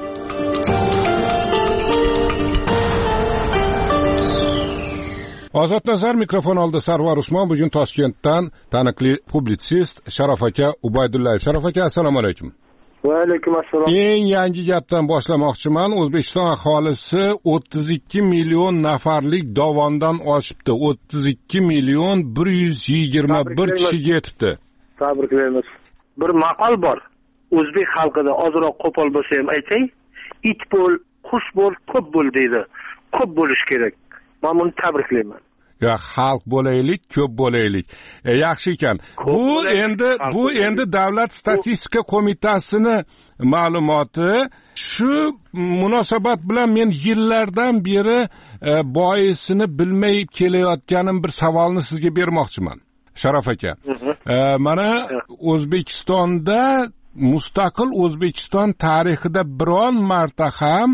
Ozod nazar mikrofon oldi Sarvar Usmon. Bugun Toshkentdan taniqli publitsist Sharof aka Ubaydullayev. Sharof aka, assalomu alaykum.
Va alaykum assalom.
Eng yangi gapdan boshlamoqchiman. O'zbekiston aholisi o'ttiz ikki million nafarlik dovondan oshibdi. o'ttiz ikki million bir yuz yigirma bir kishiga yetibdi.
Tabriklaymiz. Bir maqol bor. O'zbek xalqida ozroq qo'pol bo'lsa ham aytay, it bo'l, qush bo'l, ko'p bo'l deydi. Ko'p bo'lish kerak. Men buni tabriklayman.
Ya xalq bo'laylik, ko'p bo'laylik. E, yaxshi ekan. Bu endi bu endi Davlat statistika qo'mitasining ma'lumoti. Shu munosabat bilan men yillardan beri e, boisini bilmay kelayotganim bir savolni sizga bermoqchiman. Sharof aka. E, mana O'zbekistonda mustaqil O'zbekiston tarixida biron marta ham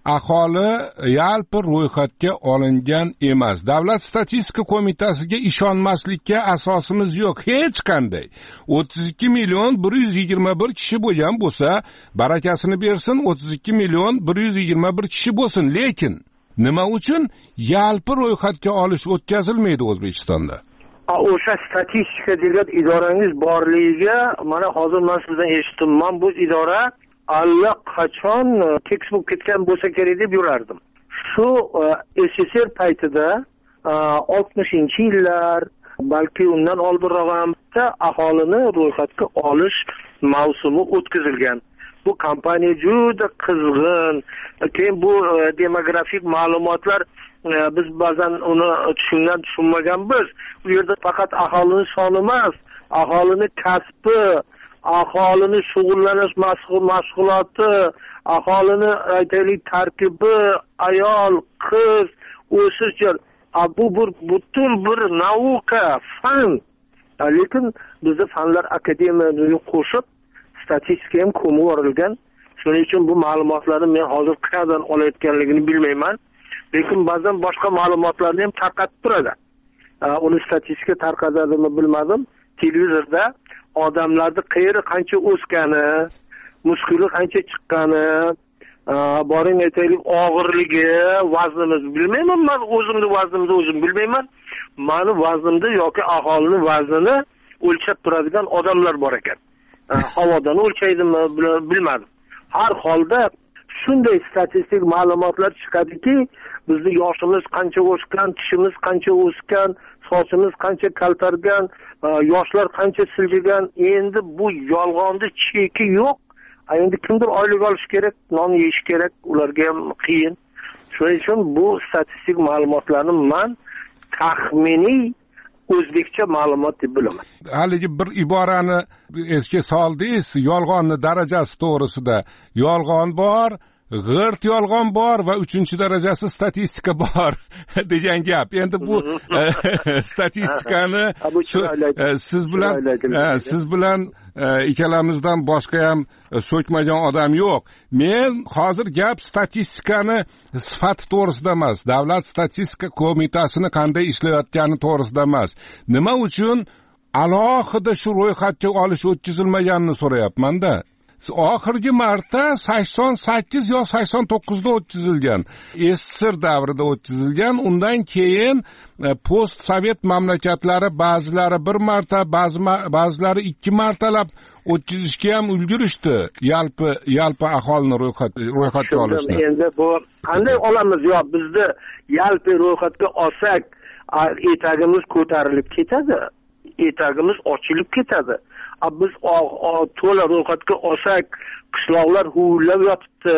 aholi yalpi ro'yxatga olingan emas. Davlat statistika qo'mitasiga ishonmaslikka asosimiz yo'q hech qanday. o'ttiz ikki million bir yuz yigirma bir kishi bo'lgan bo'lsa, barakasini bersin, o'ttiz ikki million bir yuz yigirma bir kishi bo'lsin. Lekin nima uchun yalpi ro'yxatga olish o'tkazilmaydi O'zbekistonda?
O'sha statistika degan idorangiz borligiga mana hozir men sizdan eshitdim. Men bu idora allaqachon keks bo'lib ketgan bo'lsa kerak deb yurardim. Shu S S R paytida oltmishinchi yillar, balki undan oldinroq ham aholini ro'yxatga olish mavsumi o'tkazilgan. Bu kompaniya juda qizg'in. Keyin bu demografik ma'lumotlar biz ba'zan uni tushungan tushunmaganmiz. Bu yerda faqat aholini soni emas, aholini kasbi, aholini shug'ullanish mashg'uloti, aholini aytaylik tarkibi, ayol, qiz, o'sish, bu bir butun bir nauka, fan. Lekin bizda fanlar akademiyani qo'shib statistika ham ko'mib yuborilgan. Shuning uchun bu ma'lumotlarni men hozir qayerdan olayotganligini bilmayman. Lekin ba'zan boshqa ma'lumotlarni ham tarqatib turadi. Uni statistika tarqatadimi bilmadim. Televizorda odamlarning qayeri qancha o'sgani, muskuli qancha chiqqani, boring aytaylik og'irligi, vaznimiz bilmayman. Men o'zimni vaznimni o'zim bilmayman. Meni vaznimda yoki aholini vaznini o'lchab turadigan odamlar bor ekan. Havodan o'lchaydimi bilmadim. Har holda shunday statistik ma'lumotlar chiqadiki, bizning yoshimiz qancha o'sgan, tishimiz qancha o'sgan, sochimiz qancha kaltargan, yoshlar qancha siljigan. Endi bu yolg'onni cheki yo'q. Endi kimdir oylik olish kerak, non yeyish kerak, ularga ham qiyin. Shuning uchun bu statistik ma'lumotlarni men taxminiy o'zbekcha ma'lumot deb bilaman.
Haligi bir iborani esga soldingiz, yolg'onni darajasi to'g'risida. Yolg'on bor, g'irt yolg'on bor va uchinchi darajasi statistika bor degan gap. Endi bu statistikani siz bilan siz bilan ikkalamizdan boshqa ham so'kmagan odam yo'q. Men hozir gap statistikani sifati to'g'risida emas, Davlat statistika qo'mitasini qanday ishlayotgani to'g'risida emas. Nima uchun alohida shu ro'yxatga olish o'tkazilmaganini so'rayapman-da. Oxirgi marta sakson sakkiz yo sakson to'qqizda o'tkazilgan. S S R davrida o'tkazilgan. Undan keyin post sovet mamlakatlari ba'zilari bir marta, ba'zi ba'zilari ikki martalab o'tkazishga ham ulgurishdi. Yalpi yalpi aholini ro'yxat ro'yxatga olishni.
Endi bu qanday olamiz? Yo bizni yalpi ro'yxatga olsak, etagimiz ko'tarilib ketadi. Etagimiz ochilib ketadi. Biz to'la ro'yxatga olsak, qishloqlar huvillab yotibdi.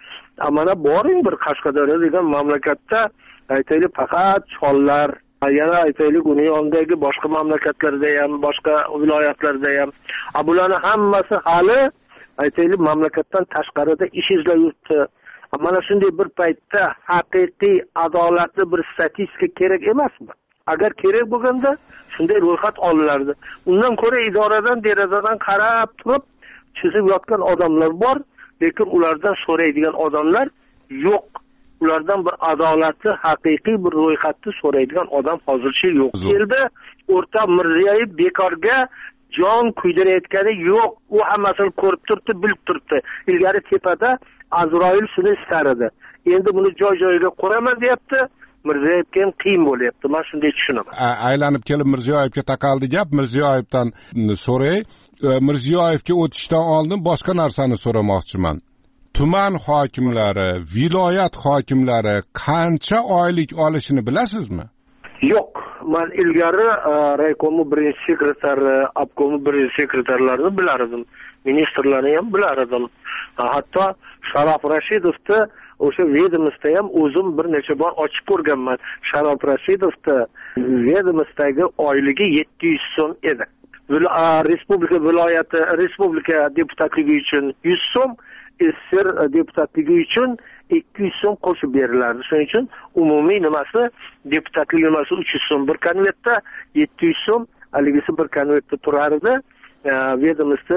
Mana boring bir Qashqadaryo degan mamlakatda aytaylik faqat chollar, yana aytaylik uning yonidagi boshqa mamlakatlarda ham, boshqa viloyatlarda ham, bularning hammasi hali aytaylik mamlakatdan tashqarida ish izlab yuribdi. Mana shunday bir paytda haqiqiy adolatli bir statistika kerak emasmi? Agar kerak bo'lganda shunday ro'yxat olinardi. Undan ko'ra idoradan derazadan qarab turib chizib yotgan odamlar bor, lekin ulardan so'raydigan odamlar yo'q. Ulardan bir adolatli, haqiqiy bir ro'yxatni so'raydigan odam hozircha yo'q. Keldi, o'rta Mirziyoyev bekorga jon kuydirayotgani yo'q. U hammasini ko'rib turibdi, bilib turibdi. Ilgari tepada Azroil shuni istar edi. Endi buni joy-joyiga qo'raman deyapti. Mirziyoyevga ham qiyin bo'lyapti. Men shunday tushunaman.
Aylanib kelib Mirziyoyevga taqaldi gap. Mirziyoyevdan so'ray. Mirziyoyevga o'tishdan oldin boshqa narsani so'ramoqchiman. Tuman hokimlari, viloyat hokimlari qancha oylik olishini bilasizmi?
Yo'q. Men ilgari raykomi birinchi sekretari, obkomi birinchi sekretarlarini bilar edim. Ministrlarni ham bilar edim. Hatto Sharof Rashidovni o'sha vedomosta ham o'zim bir necha bor ochib ko'rganman. Sharof Rashidovni vedomostaga oyligi yetti yuz so'm edi. Respublika viloyati, respublika deputatligi uchun yuz so'm, S S R deputatligi uchun ikki yuz so'm qo'shib berilardi. Shuning uchun umumiy nimasi deputatlik nimasi uch yuz so'm bir konvertda, yetti yuz so'm haligisi bir konvertda turar edi. Vedomosta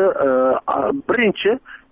birinchi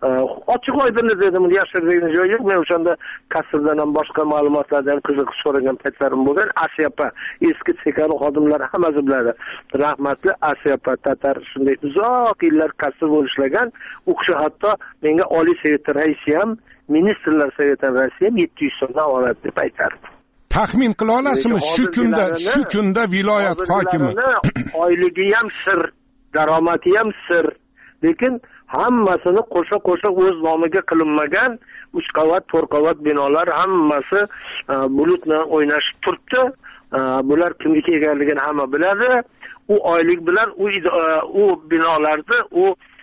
ochiq oydin dedim, yashirgan joyi yo'q. Men o'shanda kassadan ham boshqa ma'lumotlardan ham qiziqib so'ragan paytlarim bo'lgan. Asyapa eski sekani xodimlari hammasi biladi. Rahmatli Asyapa Tatar shunday uzoq yillar kassa bo'lishlagan. U kishi hatto menga Oliy Sovet raisi ham, ministrlar Soveti raisi ham yetti yuz so'mdan oladi deb aytardi.
Taxmin qila olasizmi shu kunda, shu kunda viloyat hokimi
oyligi ham sir, daromadi ham sir. Lekin hammasini qo'sha-qo'sha o'z nomiga qilinmagan uch qavat, to'rt qavat binolar hammasi bulutni o'ynashib turibdi. Bular kimniki ekanligini hamma biladi. U oylik bilan u u binolarda, u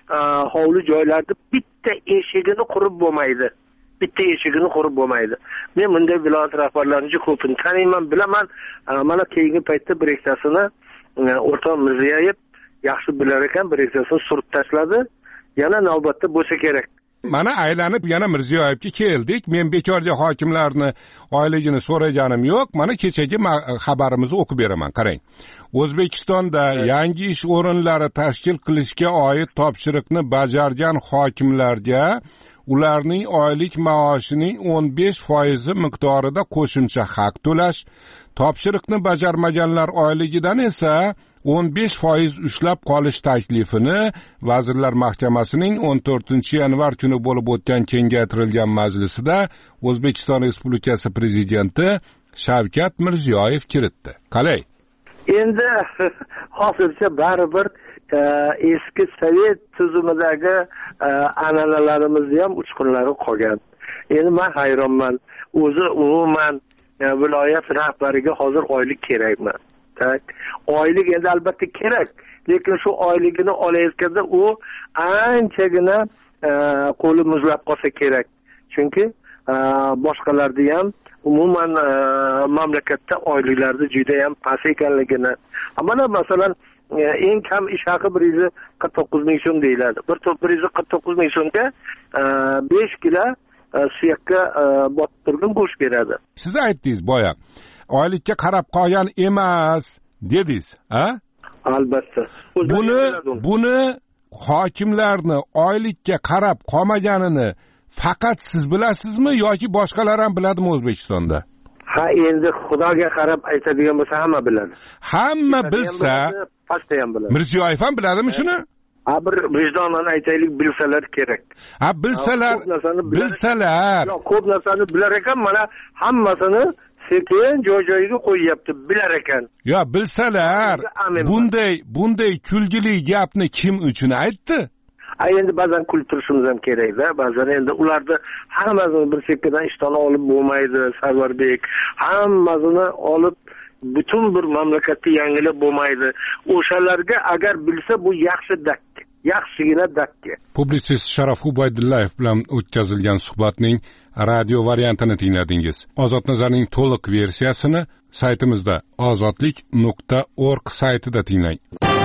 hovli joylarda bitta eshigini qurib bo'lmaydi. Bitta eshigini qurib bo'lmaydi. Men bunday viloyat rahbarlarini ko'pini taniyman, bilaman. Mana keyingi paytda bir ikkitasini o'rtoq Mirziyoyev yaxshi bilar ekan, bir ikkitasini surib tashladi. Yana navbatda bo'lsa kerak.
Mana aylanib yana Mirziyoyevga keldik. Men bekorga hokimlarni oyligini so'raganim yo'q. Mana kechagi xabarimizni o'qib beraman. Qarang. O'zbekistonda yangi ish o'rinlari tashkil qilishga oid topshiriqni bajargan hokimlarga ularning oylik maoshining o'n besh foiz miqdorida qo'shimcha haq to'lash, topshiriqni bajarmaganlar oyligidan esa o'n besh foiz ushlab qolish taklifini Vazirlar Mahkamasining o'n to'rtinchi yanvar kuni bo'lib o'tgan kengaytirilgan majlisida O'zbekiston Respublikasi Prezidenti Shavkat Mirziyoyev kiritdi. Qalay?
Endi hozircha baribir eski Sovet tuzumidagi an'analarimizni ham uchqunlari qolgan. Endi men hayronman. O'zi umuman viloyat rahbariga hozir oylik kerakmi? Tak. Oylik endi albatta kerak, lekin shu oyligini olayotganda u anchagina qo'li muzlab qolsa kerak. Chunki boshqalarda ham umuman mamlakatda oyliklarni juda ham past ekanligini, mana masalan eng kam ish haqi bir yuz qirq to'qqiz ming so'm deyiladi. bir yuz qirq to'qqiz ming so'mga besh kilo suyakka botib turgan go'sht beradi.
Siz aytdingiz boya, oylikka qarab qolgan emas dedingiz, ha?
Albatta.
Buni buni hokimlarni oylikka qarab qolmaganini faqat siz bilasizmi yoki boshqalar ham biladimi O'zbekistonda?
Ha, endi Xudoga qarab aytadigan bo'lsa hamma biladi.
Hamma bilsa,
pastda ham biladi.
Mirziyoyev ham biladimi shuni?
Ha, bir vijdonan aytaylik, bilsalar kerak.
Ha, bilsalar, bilsalar.
Yo'q, ko'p narsani bilar ekan, mana hammasini sekin joy-joyiga qo'yyapti, bilar ekan.
Yo, bilsalar, bunday bunday kulgili gapni kim uchun aytdi?
Ha, endi ba'zan kulib turishimiz ham kerak-da. Ba'zan endi ularni hammasini bir sekkadan ishdan olib bo'lmaydi, Sarvarbek. Hammasini olib butun bir mamlakatni yangilab bo'lmaydi. O'shalarga agar bilsa bu yaxshi dakki, yaxshigina dakki.
Publitsist Sharof Ubaydullayev bilan o'tkazilgan suhbatning radio variantini tingladingiz. Ozod Nazarning to'liq versiyasini saytimizda ozodlik nuqta org saytida tinglang.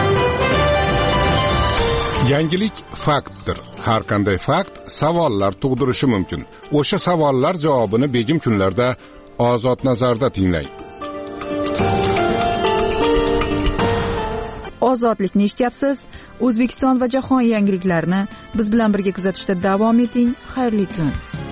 Yangilik faktdir. Har qanday fakt savollar tug'dirishi mumkin. O'sha savollar javobini begim kunlarda Ozod Nazarda tinglang.
Ozodlikni eshityapsiz. O'zbekiston va jahon yangiliklarini biz bilan birga kuzatishda davom eting. Xayrli kun.